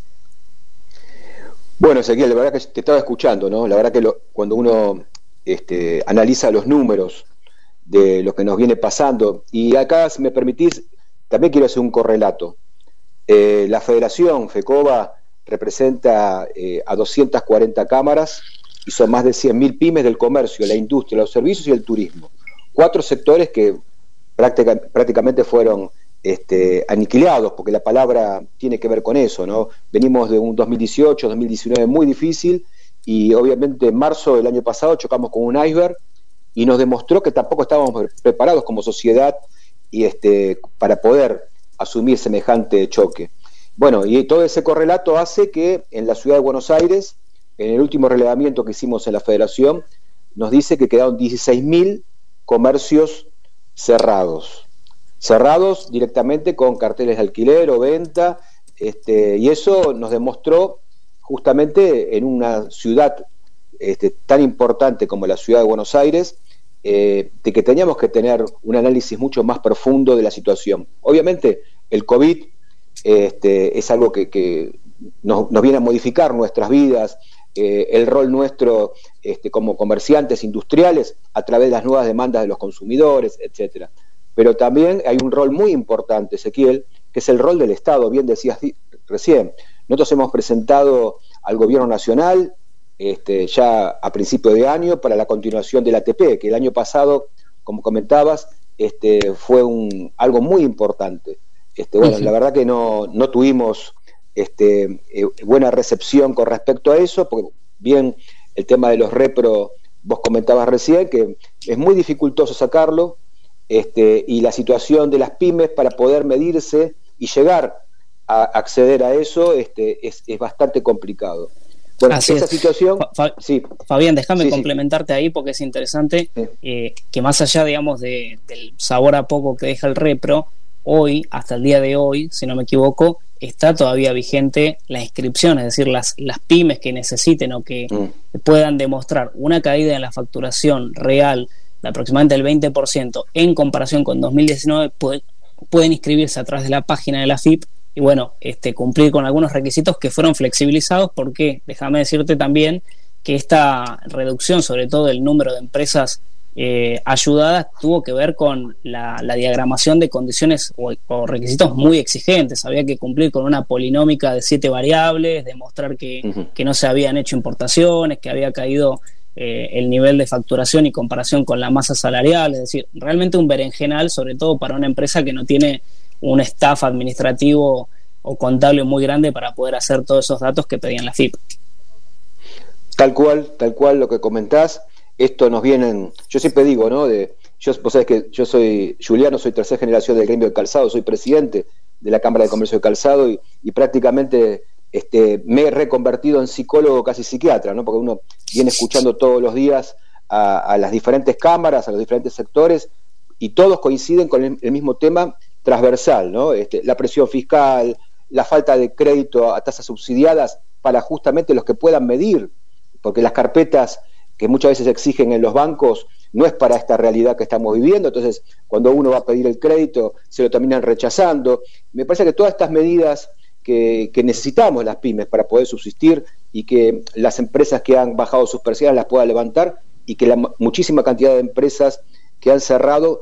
Bueno, Ezequiel, la verdad que te estaba escuchando, ¿no? La verdad que cuando uno analiza los números de lo que nos viene pasando, y acá, si me permitís, también quiero hacer un correlato. La Federación FECOBA representa a 240 cámaras y son más de 100.000 pymes del comercio, la industria, los servicios y el turismo. 4 sectores que prácticamente fueron aniquilados, porque la palabra tiene que ver con eso, ¿no? Venimos de un 2018, 2019 muy difícil, y obviamente en marzo del año pasado chocamos con un iceberg y nos demostró que tampoco estábamos preparados como sociedad para poder asumir semejante choque. Bueno, y todo ese correlato hace que en la Ciudad de Buenos Aires, en el último relevamiento que hicimos en la Federación, nos dice que quedaron 16.000 comercios cerrados directamente con carteles de alquiler o venta, y eso nos demostró justamente en una ciudad tan importante como la Ciudad de Buenos Aires, de que teníamos que tener un análisis mucho más profundo de la situación. Obviamente el COVID es algo que nos viene a modificar nuestras vidas, el rol nuestro como comerciantes industriales a través de las nuevas demandas de los consumidores, etcétera. Pero también hay un rol muy importante, Ezequiel, que es el rol del Estado, bien decías recién. Nosotros hemos presentado al Gobierno Nacional ya a principio de año para la continuación del ATP, que el año pasado, como comentabas, fue algo muy importante. Bueno, la verdad que no tuvimos buena recepción con respecto a eso, porque bien el tema de los repro, vos comentabas recién, que es muy dificultoso sacarlo, y la situación de las pymes para poder medirse y llegar a acceder a eso es bastante complicado. Bueno, así esa es. situación... Sí. Fabián, déjame Sí. complementarte ahí porque es interesante que más allá, digamos, del sabor a poco que deja el repro, hoy, hasta el día de hoy, si no me equivoco, está todavía vigente la inscripción, es decir, las pymes que necesiten o que puedan demostrar una caída en la facturación real de aproximadamente el 20% en comparación con 2019, pueden inscribirse a través de la página de la FIP y bueno, cumplir con algunos requisitos que fueron flexibilizados, porque déjame decirte también que esta reducción, sobre todo del número de empresas ayudadas, tuvo que ver con la diagramación de condiciones o requisitos muy exigentes. Había que cumplir con una polinómica de 7 variables, demostrar que no se habían hecho importaciones, que había caído el nivel de facturación y comparación con la masa salarial, es decir, realmente un berenjenal, sobre todo para una empresa que no tiene un staff administrativo o contable muy grande para poder hacer todos esos datos que pedían la FIP. Tal cual lo que comentás. Esto nos vienen, yo siempre digo, ¿no? Vos sabés que yo soy Juliano, soy tercera generación del gremio de calzado, soy presidente de la Cámara de Comercio de Calzado y prácticamente me he reconvertido en psicólogo, casi psiquiatra, ¿no? Porque uno viene escuchando todos los días a las diferentes cámaras, a los diferentes sectores, y todos coinciden con el mismo tema transversal, ¿no? La presión fiscal, la falta de crédito a tasas subsidiadas para justamente los que puedan medir, porque las carpetas que muchas veces exigen en los bancos no es para esta realidad que estamos viviendo. Entonces, cuando uno va a pedir el crédito, se lo terminan rechazando. Me parece que todas estas medidas que necesitamos las pymes para poder subsistir y que las empresas que han bajado sus persianas las puedan levantar y que la muchísima cantidad de empresas que han cerrado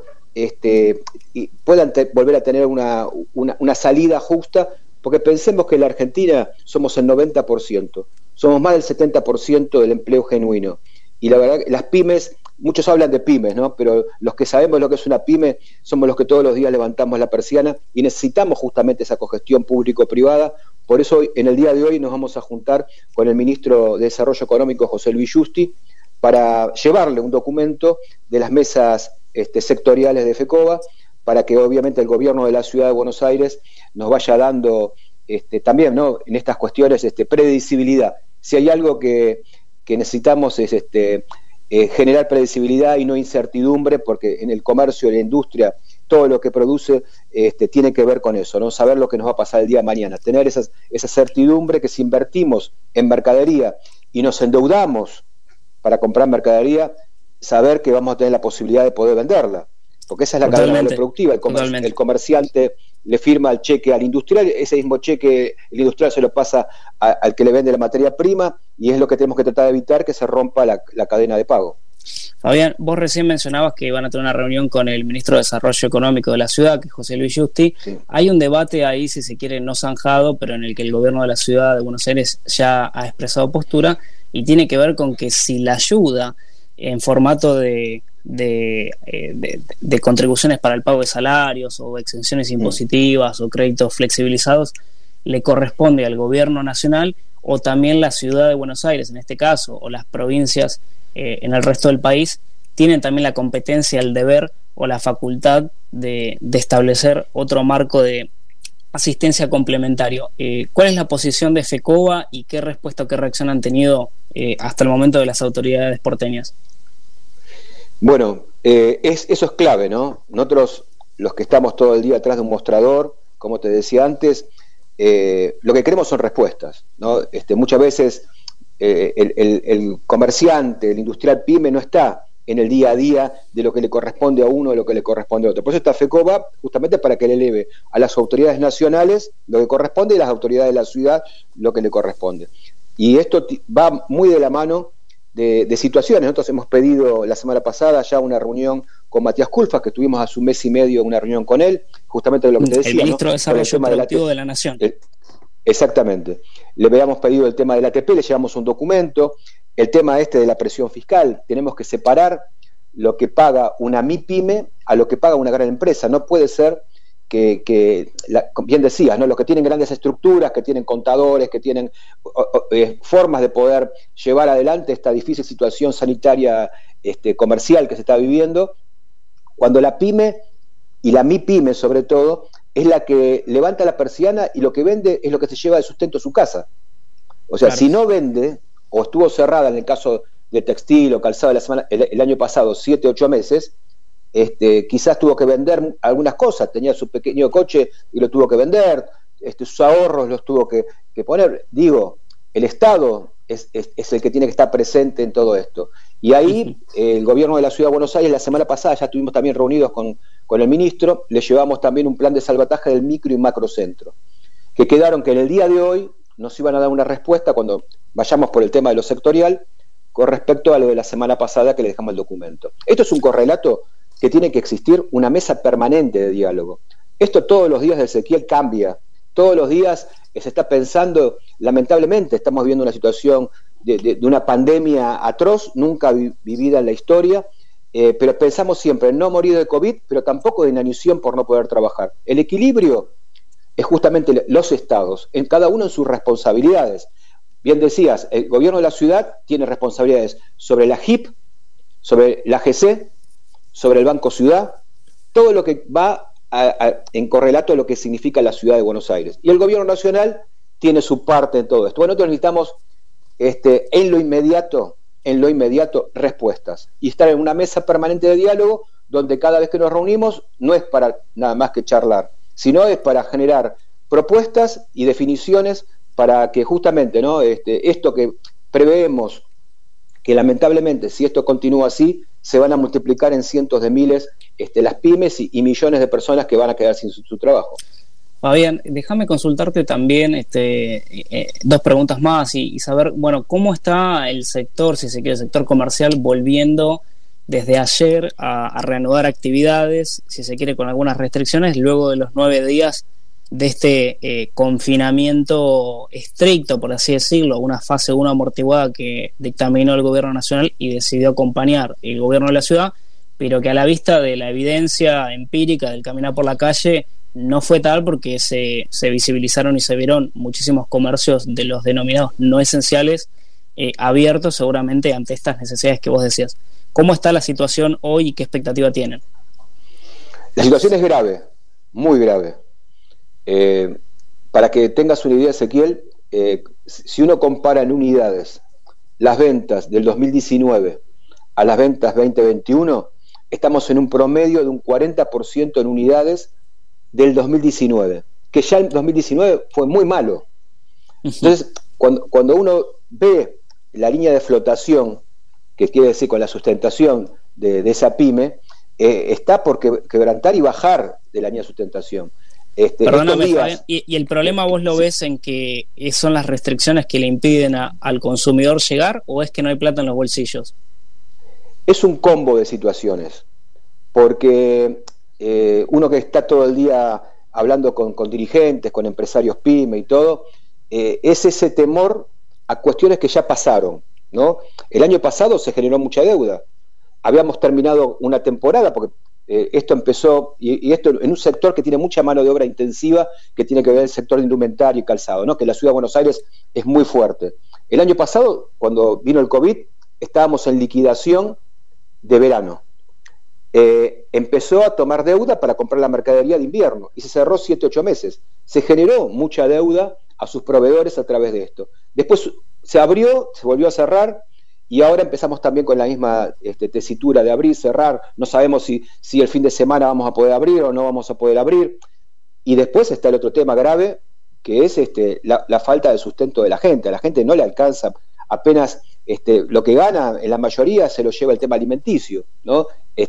y puedan volver a tener una salida justa, porque pensemos que en la Argentina somos el 90%, somos más del 70% del empleo genuino, y la verdad las pymes, muchos hablan de pymes, ¿no? Pero los que sabemos lo que es una pyme somos los que todos los días levantamos la persiana y necesitamos justamente esa cogestión público-privada. Por eso en el día de hoy nos vamos a juntar con el ministro de Desarrollo Económico, José Luis Justi, para llevarle un documento de las mesas sectoriales de FECOBA, para que obviamente el gobierno de la Ciudad de Buenos Aires nos vaya dando también, ¿no?, en estas cuestiones predecibilidad. Si hay algo que necesitamos es generar predecibilidad y no incertidumbre, porque en el comercio, en la industria, todo lo que produce tiene que ver con eso, ¿no? Saber lo que nos va a pasar el día de mañana, tener esa certidumbre que si invertimos en mercadería y nos endeudamos para comprar mercadería, saber que vamos a tener la posibilidad de poder venderla, porque esa es la cadena productiva. El comerciante le firma el cheque al industrial, ese mismo cheque el industrial se lo pasa al que le vende la materia prima, y es lo que tenemos que tratar de evitar, que se rompa la cadena de pago. Fabián, vos recién mencionabas que van a tener una reunión con el ministro de Desarrollo Económico de la ciudad, que es José Luis Justi. Sí. Hay un debate ahí, si se quiere, no zanjado, pero en el que el gobierno de la ciudad de Buenos Aires ya ha expresado postura, y tiene que ver con que si la ayuda en formato de contribuciones para el pago de salarios o exenciones impositivas o créditos flexibilizados le corresponde al gobierno nacional, o también la ciudad de Buenos Aires en este caso, o las provincias en el resto del país tienen también la competencia, el deber o la facultad de establecer otro marco de asistencia complementario. ¿Cuál es la posición de FECOBA y qué respuesta o qué reacción han tenido hasta el momento de las autoridades porteñas? Bueno, eso es clave, ¿no? Nosotros, los que estamos todo el día atrás de un mostrador, como te decía antes, lo que queremos son respuestas, ¿no? Muchas veces el comerciante, el industrial pyme no está en el día a día de lo que le corresponde a uno o lo que le corresponde a otro. Por eso está FECOBA, justamente para que le eleve a las autoridades nacionales lo que corresponde y a las autoridades de la ciudad lo que le corresponde. Y esto va muy de la mano de situaciones. Nosotros hemos pedido la semana pasada ya una reunión con Matías Culfas, que tuvimos hace un mes y medio una reunión con él, justamente de lo que te decía, el ministro, ¿no?, de Desarrollo Productivo de la Nación. Exactamente. Le habíamos pedido el tema del ATP, le llevamos un documento, el tema de la presión fiscal. Tenemos que separar lo que paga una MIPYME a lo que paga una gran empresa. No puede ser que bien decías, ¿no?, los que tienen grandes estructuras, que tienen contadores, que tienen formas de poder llevar adelante esta difícil situación sanitaria comercial que se está viviendo, cuando la pyme y la MIPYME sobre todo es la que levanta la persiana y lo que vende es lo que se lleva de sustento a su casa. O sea, claro, si no vende, o estuvo cerrada en el caso de textil o calzado el año pasado 7, 8 meses, quizás tuvo que vender algunas cosas, tenía su pequeño coche y lo tuvo que vender, sus ahorros los tuvo que poner. Digo, el Estado es el que tiene que estar presente en todo esto. Y ahí el gobierno de la Ciudad de Buenos Aires, la semana pasada ya estuvimos también reunidos con el ministro, le llevamos también un plan de salvataje del micro y macrocentro, que quedaron que en el día de hoy nos iban a dar una respuesta cuando vayamos por el tema de lo sectorial con respecto a lo de la semana pasada que le dejamos el documento. Esto es un correlato que tiene que existir una mesa permanente de diálogo. Esto todos los días de Ezequiel cambia, todos los días se está pensando, lamentablemente estamos viviendo una situación de una pandemia atroz, nunca vivida en la historia, pero pensamos siempre en no morir de COVID, pero tampoco de inanición por no poder trabajar. El equilibrio es justamente los estados, en cada uno en sus responsabilidades. Bien decías, el gobierno de la ciudad tiene responsabilidades sobre la JIP, sobre la GC, sobre el Banco Ciudad, todo lo que va en correlato a lo que significa la ciudad de Buenos Aires. Y el gobierno nacional tiene su parte en todo esto. Bueno, nosotros necesitamos en lo inmediato respuestas y estar en una mesa permanente de diálogo donde cada vez que nos reunimos no es para nada más que charlar, sino es para generar propuestas y definiciones para que justamente, ¿no?, esto que preveemos, que lamentablemente si esto continúa así, se van a multiplicar en cientos de miles las pymes y millones de personas que van a quedar sin su trabajo. Fabián, déjame consultarte también dos preguntas más y saber, bueno, cómo está el sector, si se quiere, el sector comercial volviendo desde ayer a reanudar actividades, si se quiere con algunas restricciones, luego de los 9 días de este confinamiento estricto, por así decirlo, una fase 1 amortiguada que dictaminó el gobierno nacional y decidió acompañar el gobierno de la ciudad, pero que a la vista de la evidencia empírica del caminar por la calle no fue tal, porque se visibilizaron y se vieron muchísimos comercios de los denominados no esenciales abiertos, seguramente ante estas necesidades que vos decías. ¿Cómo está la situación hoy y qué expectativa tienen? La situación es grave, muy grave. Para que tengas una idea, Ezequiel, si uno compara en unidades las ventas del 2019 a las ventas 2021, estamos en un promedio de un 40% en unidades del 2019, que ya el 2019 fue muy malo. Entonces, cuando uno ve la línea de flotación, que quiere decir con la sustentación de esa pyme, está por quebrantar y bajar de la línea de sustentación. Perdóname, días, ¿y el problema vos lo ves en que son las restricciones que le impiden al consumidor llegar, o es que no hay plata en los bolsillos? Es un combo de situaciones, porque uno que está todo el día hablando con dirigentes, con empresarios pyme y todo, es ese temor a cuestiones que ya pasaron, ¿no? El año pasado se generó mucha deuda, habíamos terminado una temporada, porque esto empezó, y esto en un sector que tiene mucha mano de obra intensiva, que tiene que ver el sector de indumentario y calzado, ¿no? Que la ciudad de Buenos Aires es muy fuerte. El año pasado, cuando vino el COVID, estábamos en liquidación de verano. Empezó a tomar deuda para comprar la mercadería de invierno y se cerró 7-8 meses. Se generó mucha deuda a sus proveedores a través de esto. Después se abrió, se volvió a cerrar, y ahora empezamos también con la misma tesitura de abrir, cerrar. No sabemos si el fin de semana vamos a poder abrir o no vamos a poder abrir. Y después está el otro tema grave, que es la falta de sustento de la gente. A la gente no le alcanza, apenas lo que gana en la mayoría se lo lleva el tema alimenticio, ¿no?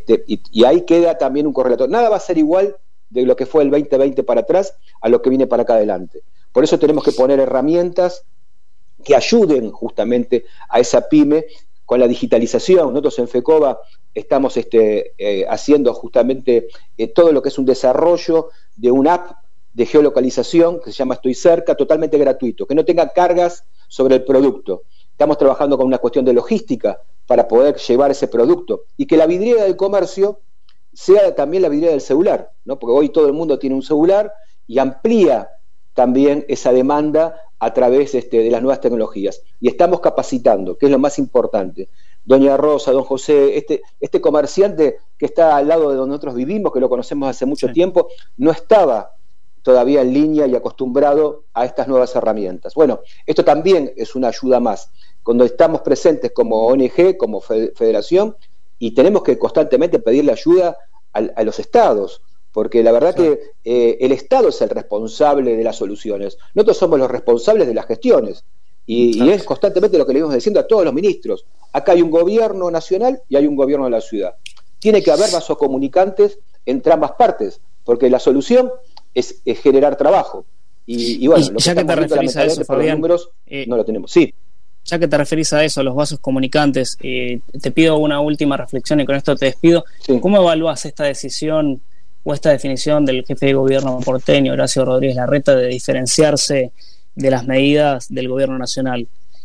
Y ahí queda también un correlato. Nada va a ser igual de lo que fue el 2020 para atrás a lo que viene para acá adelante. Por eso tenemos que poner herramientas que ayuden justamente a esa pyme con la digitalización. Nosotros en FECOBA estamos haciendo justamente todo lo que es un desarrollo de una app de geolocalización que se llama Estoy Cerca, totalmente gratuito, que no tenga cargas sobre el producto. Estamos trabajando con una cuestión de logística para poder llevar ese producto, y que la vidriera del comercio sea también la vidriera del celular, ¿no? Porque hoy todo el mundo tiene un celular, y amplía también esa demanda a través de las nuevas tecnologías. Y estamos capacitando, que es lo más importante. Doña Rosa, don José, este comerciante que está al lado de donde nosotros vivimos, que lo conocemos hace mucho tiempo, no estaba todavía en línea y acostumbrado a estas nuevas herramientas. Bueno, esto también es una ayuda más, cuando estamos presentes como ONG, como federación, y tenemos que constantemente pedirle ayuda a los estados, porque la verdad que el Estado es el responsable de las soluciones. Nosotros somos los responsables de las gestiones, y es constantemente lo que le vamos diciendo a todos los ministros. Acá hay un gobierno nacional y hay un gobierno de la ciudad. Tiene que haber vasos comunicantes entre ambas partes, porque la solución es generar trabajo. Y bueno, lo ya que te referís a eso, Fabián, números, no lo tenemos. Sí. Ya que te referís a eso, a los vasos comunicantes, te pido una última reflexión y con esto te despido. Sí. ¿Cómo evalúas esta decisión o esta definición del jefe de gobierno porteño, Horacio Rodríguez Larreta, de diferenciarse de las medidas del gobierno nacional?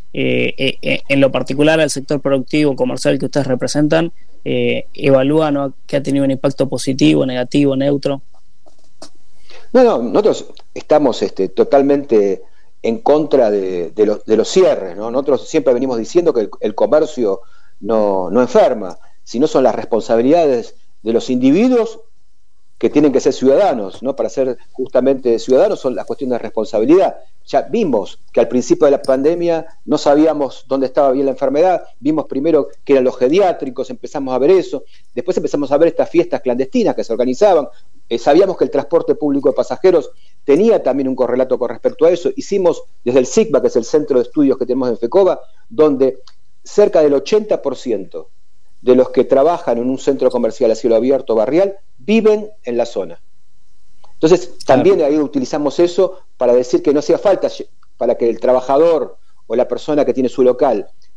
En lo particular al sector productivo, comercial que ustedes representan, ¿evalúan, ¿no?, que ha tenido un impacto positivo, negativo, neutro? No, nosotros estamos totalmente en contra de los cierres, ¿no? Nosotros siempre venimos diciendo que el comercio no enferma, sino son las responsabilidades de los individuos que tienen que ser ciudadanos, ¿no? Para ser justamente ciudadanos son las cuestiones de responsabilidad. Ya vimos que al principio de la pandemia no sabíamos dónde estaba bien la enfermedad, vimos primero que eran los geriátricos, empezamos a ver eso, después empezamos a ver estas fiestas clandestinas que se organizaban, sabíamos que el transporte público de pasajeros tenía también un correlato con respecto a eso. Hicimos desde el SIGBA, que es el centro de estudios que tenemos en FECOBA, donde cerca del 80% de los que trabajan en un centro comercial a cielo abierto barrial viven en la zona. Entonces también ahí utilizamos eso para decir que no hacía falta para que el trabajador o la persona que tiene su local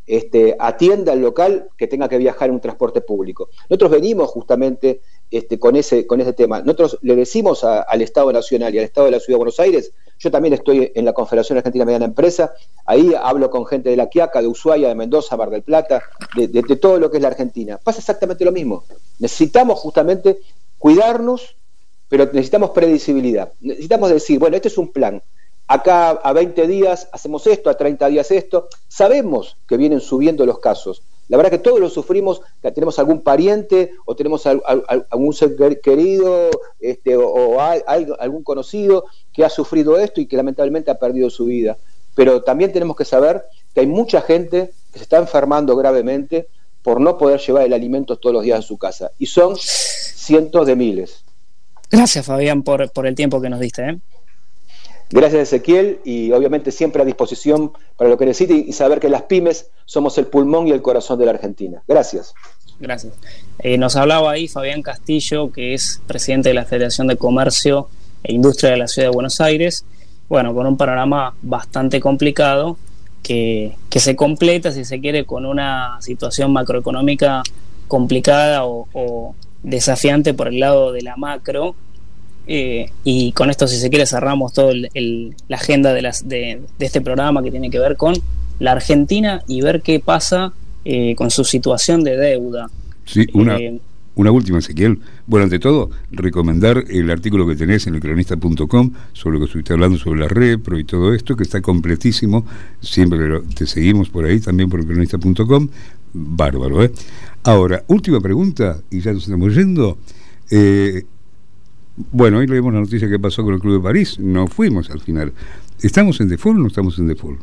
atienda al local que tenga que viajar en un transporte público. Nosotros venimos justamente con ese tema. Nosotros le decimos al Estado Nacional y al Estado de la Ciudad de Buenos Aires. Yo también estoy en la Confederación Argentina Mediana Empresa, ahí hablo con gente de La Quiaca, de Ushuaia, de Mendoza, Mar del Plata, de todo lo que es la Argentina. Pasa exactamente lo mismo. Necesitamos justamente cuidarnos, pero necesitamos predecibilidad. Necesitamos decir, bueno, este es un plan. Acá a 20 días hacemos esto, a 30 días esto. Sabemos que vienen subiendo los casos. La verdad que todos lo sufrimos, que tenemos algún pariente o tenemos algún ser querido o algún conocido que ha sufrido esto y que lamentablemente ha perdido su vida. Pero también tenemos que saber que hay mucha gente que se está enfermando gravemente por no poder llevar el alimento todos los días a su casa. Y son cientos de miles. Gracias, Fabián, por el tiempo que nos diste. Gracias, Ezequiel, y obviamente siempre a disposición para lo que necesite y saber que las pymes somos el pulmón y el corazón de la Argentina. Gracias. Gracias. Nos hablaba ahí Fabián Castillo, que es presidente de la Federación de Comercio e Industria de la Ciudad de Buenos Aires. Bueno, con un panorama bastante complicado que se completa, si se quiere, con una situación macroeconómica complicada o desafiante por el lado de la macro. Y con esto, si se quiere, cerramos toda la agenda de este programa que tiene que ver con la Argentina y ver qué pasa con su situación de deuda. Sí, una última, Ezequiel. Bueno, ante todo, recomendar el artículo que tenés en elcronista.com sobre lo que estuviste hablando sobre la repro y todo esto, que está completísimo. Siempre te seguimos por ahí, también por elcronista.com. Bárbaro, ¿eh? Ahora, última pregunta, y ya nos estamos yendo. Bueno, hoy leemos la noticia que pasó con el Club de París. No fuimos al final. ¿Estamos en default o no estamos en default?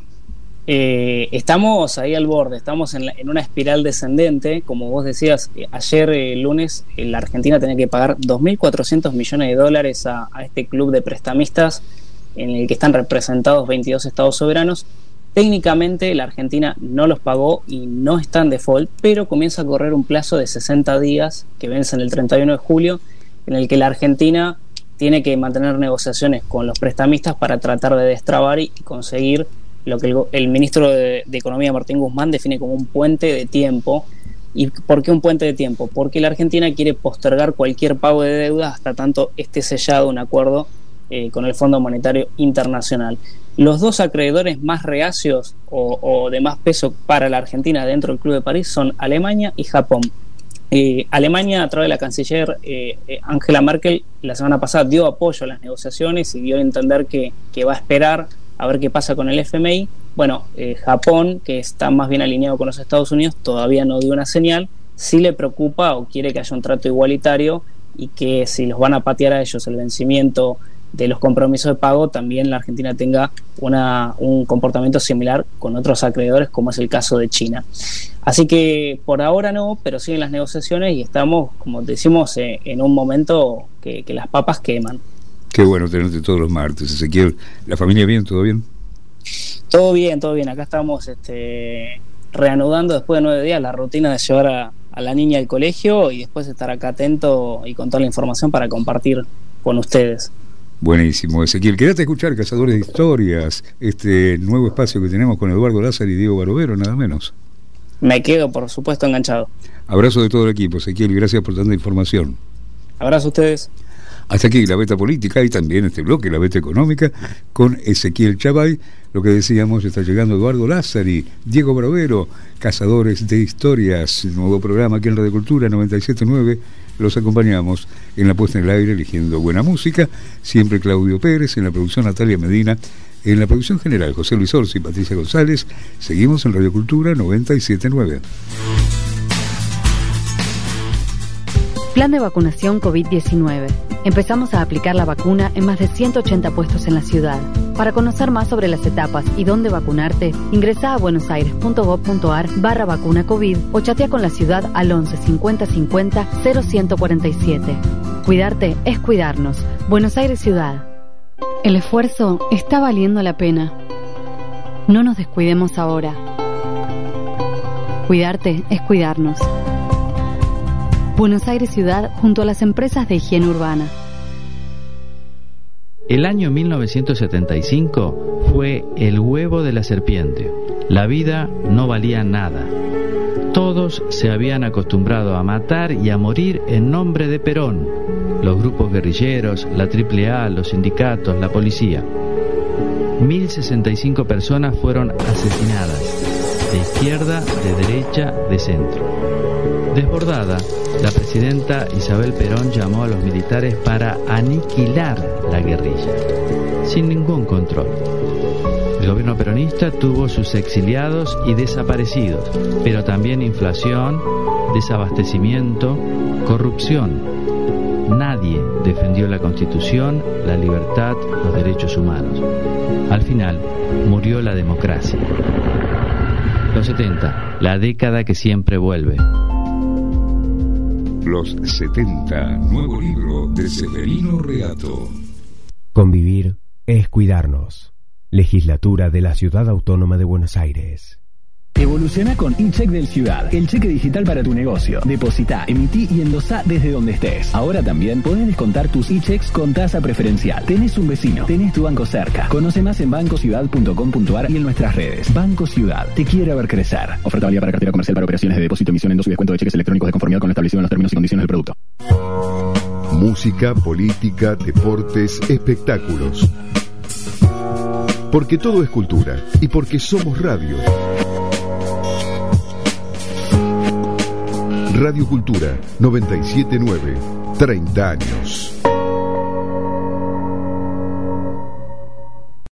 Estamos ahí al borde. Estamos en una espiral descendente. Como vos decías, ayer lunes la Argentina tenía que pagar $2.400 millones a este club de prestamistas en el que están representados 22 estados soberanos. Técnicamente la Argentina no los pagó y no está en default, pero comienza a correr un plazo de 60 días que vence en el 31 de julio, en el que la Argentina tiene que mantener negociaciones con los prestamistas para tratar de destrabar y conseguir lo que el ministro de Economía, Martín Guzmán, define como un puente de tiempo. ¿Y por qué un puente de tiempo? Porque la Argentina quiere postergar cualquier pago de deuda hasta tanto esté sellado un acuerdo con el Fondo Monetario Internacional. Los dos acreedores más reacios o de más peso para la Argentina dentro del Club de París son Alemania y Japón. Alemania, a través de la canciller Angela Merkel, la semana pasada dio apoyo a las negociaciones y dio a entender que va a esperar a ver qué pasa con el FMI. Bueno, Japón, que está más bien alineado con los Estados Unidos, todavía no dio una señal. Sí le preocupa o quiere que haya un trato igualitario y que si los van a patear a ellos el vencimiento de los compromisos de pago, también la Argentina tenga un comportamiento similar con otros acreedores, como es el caso de China. Así que por ahora no, pero siguen las negociaciones y estamos, como decimos, en un momento que las papas queman. Qué bueno tenerte todos los martes, Ezequiel. ¿La familia bien? ¿Todo bien? Todo bien, todo bien. Acá estamos reanudando después de 9 días la rutina de llevar a la niña al colegio y después estar acá atento y con toda la información para compartir con ustedes. Buenísimo, Ezequiel. Quédate a escuchar Cazadores de Historias, este nuevo espacio que tenemos con Eduardo Lázaro y Diego Barovero, nada menos. Me quedo, por supuesto, enganchado. Abrazo de todo el equipo, Ezequiel, y gracias por tanta información. Abrazo a ustedes. Hasta aquí la beta política y también este bloque, la beta económica, con Ezequiel Chavay. Lo que decíamos, está llegando Eduardo Lázari, Diego Barovero, Cazadores de Historias, nuevo programa aquí en Radio Cultura 97.9. Los acompañamos en la puesta en el aire, eligiendo buena música, siempre Claudio Pérez, en la producción Natalia Medina, en la producción general José Luis Orsi y Patricia González. Seguimos en Radio Cultura 97.9. Plan de vacunación COVID-19. Empezamos a aplicar la vacuna en más de 180 puestos en la ciudad. Para conocer más sobre las etapas y dónde vacunarte, ingresa a buenosaires.gov.ar/vacuna COVID o chatea con la ciudad al 11 50 50 0147. Cuidarte es cuidarnos. Buenos Aires Ciudad. El esfuerzo está valiendo la pena. No nos descuidemos ahora. Cuidarte es cuidarnos. Buenos Aires Ciudad junto a las empresas de higiene urbana. El año 1975 fue el huevo de la serpiente. la vida no valía nada. Todos se habían acostumbrado a matar y a morir en nombre de Perón. Los grupos guerrilleros, la AAA, los sindicatos, la policía. 1065 personas fueron asesinadas, de izquierda, de derecha, de centro. Desbordada, la presidenta Isabel Perón llamó a los militares para aniquilar la guerrilla, sin ningún control. El gobierno peronista tuvo sus exiliados y desaparecidos, pero también inflación, desabastecimiento, corrupción. Nadie defendió la Constitución, la libertad, los derechos humanos. Al final, murió la democracia. Los 70, la década que siempre vuelve. Los 70, nuevo libro de Severino Reato. Convivir es cuidarnos. Legislatura de la Ciudad Autónoma de Buenos Aires. Evoluciona con eCheck del Ciudad, el cheque digital para tu negocio. Depositá, emití y endosá desde donde estés. Ahora también podés descontar tus eChecks con tasa preferencial. Tenés un vecino, tenés tu banco cerca. Conoce más en bancociudad.com.ar y en nuestras redes. Banco Ciudad, te quiere ver crecer. Oferta válida para cartera comercial para operaciones de depósito, emisión, endoso y descuento de cheques electrónicos de conformidad con lo establecido en los términos y condiciones del producto. Música, política, deportes, espectáculos. Porque todo es cultura y porque somos radio. Radio Cultura 979, 30 años.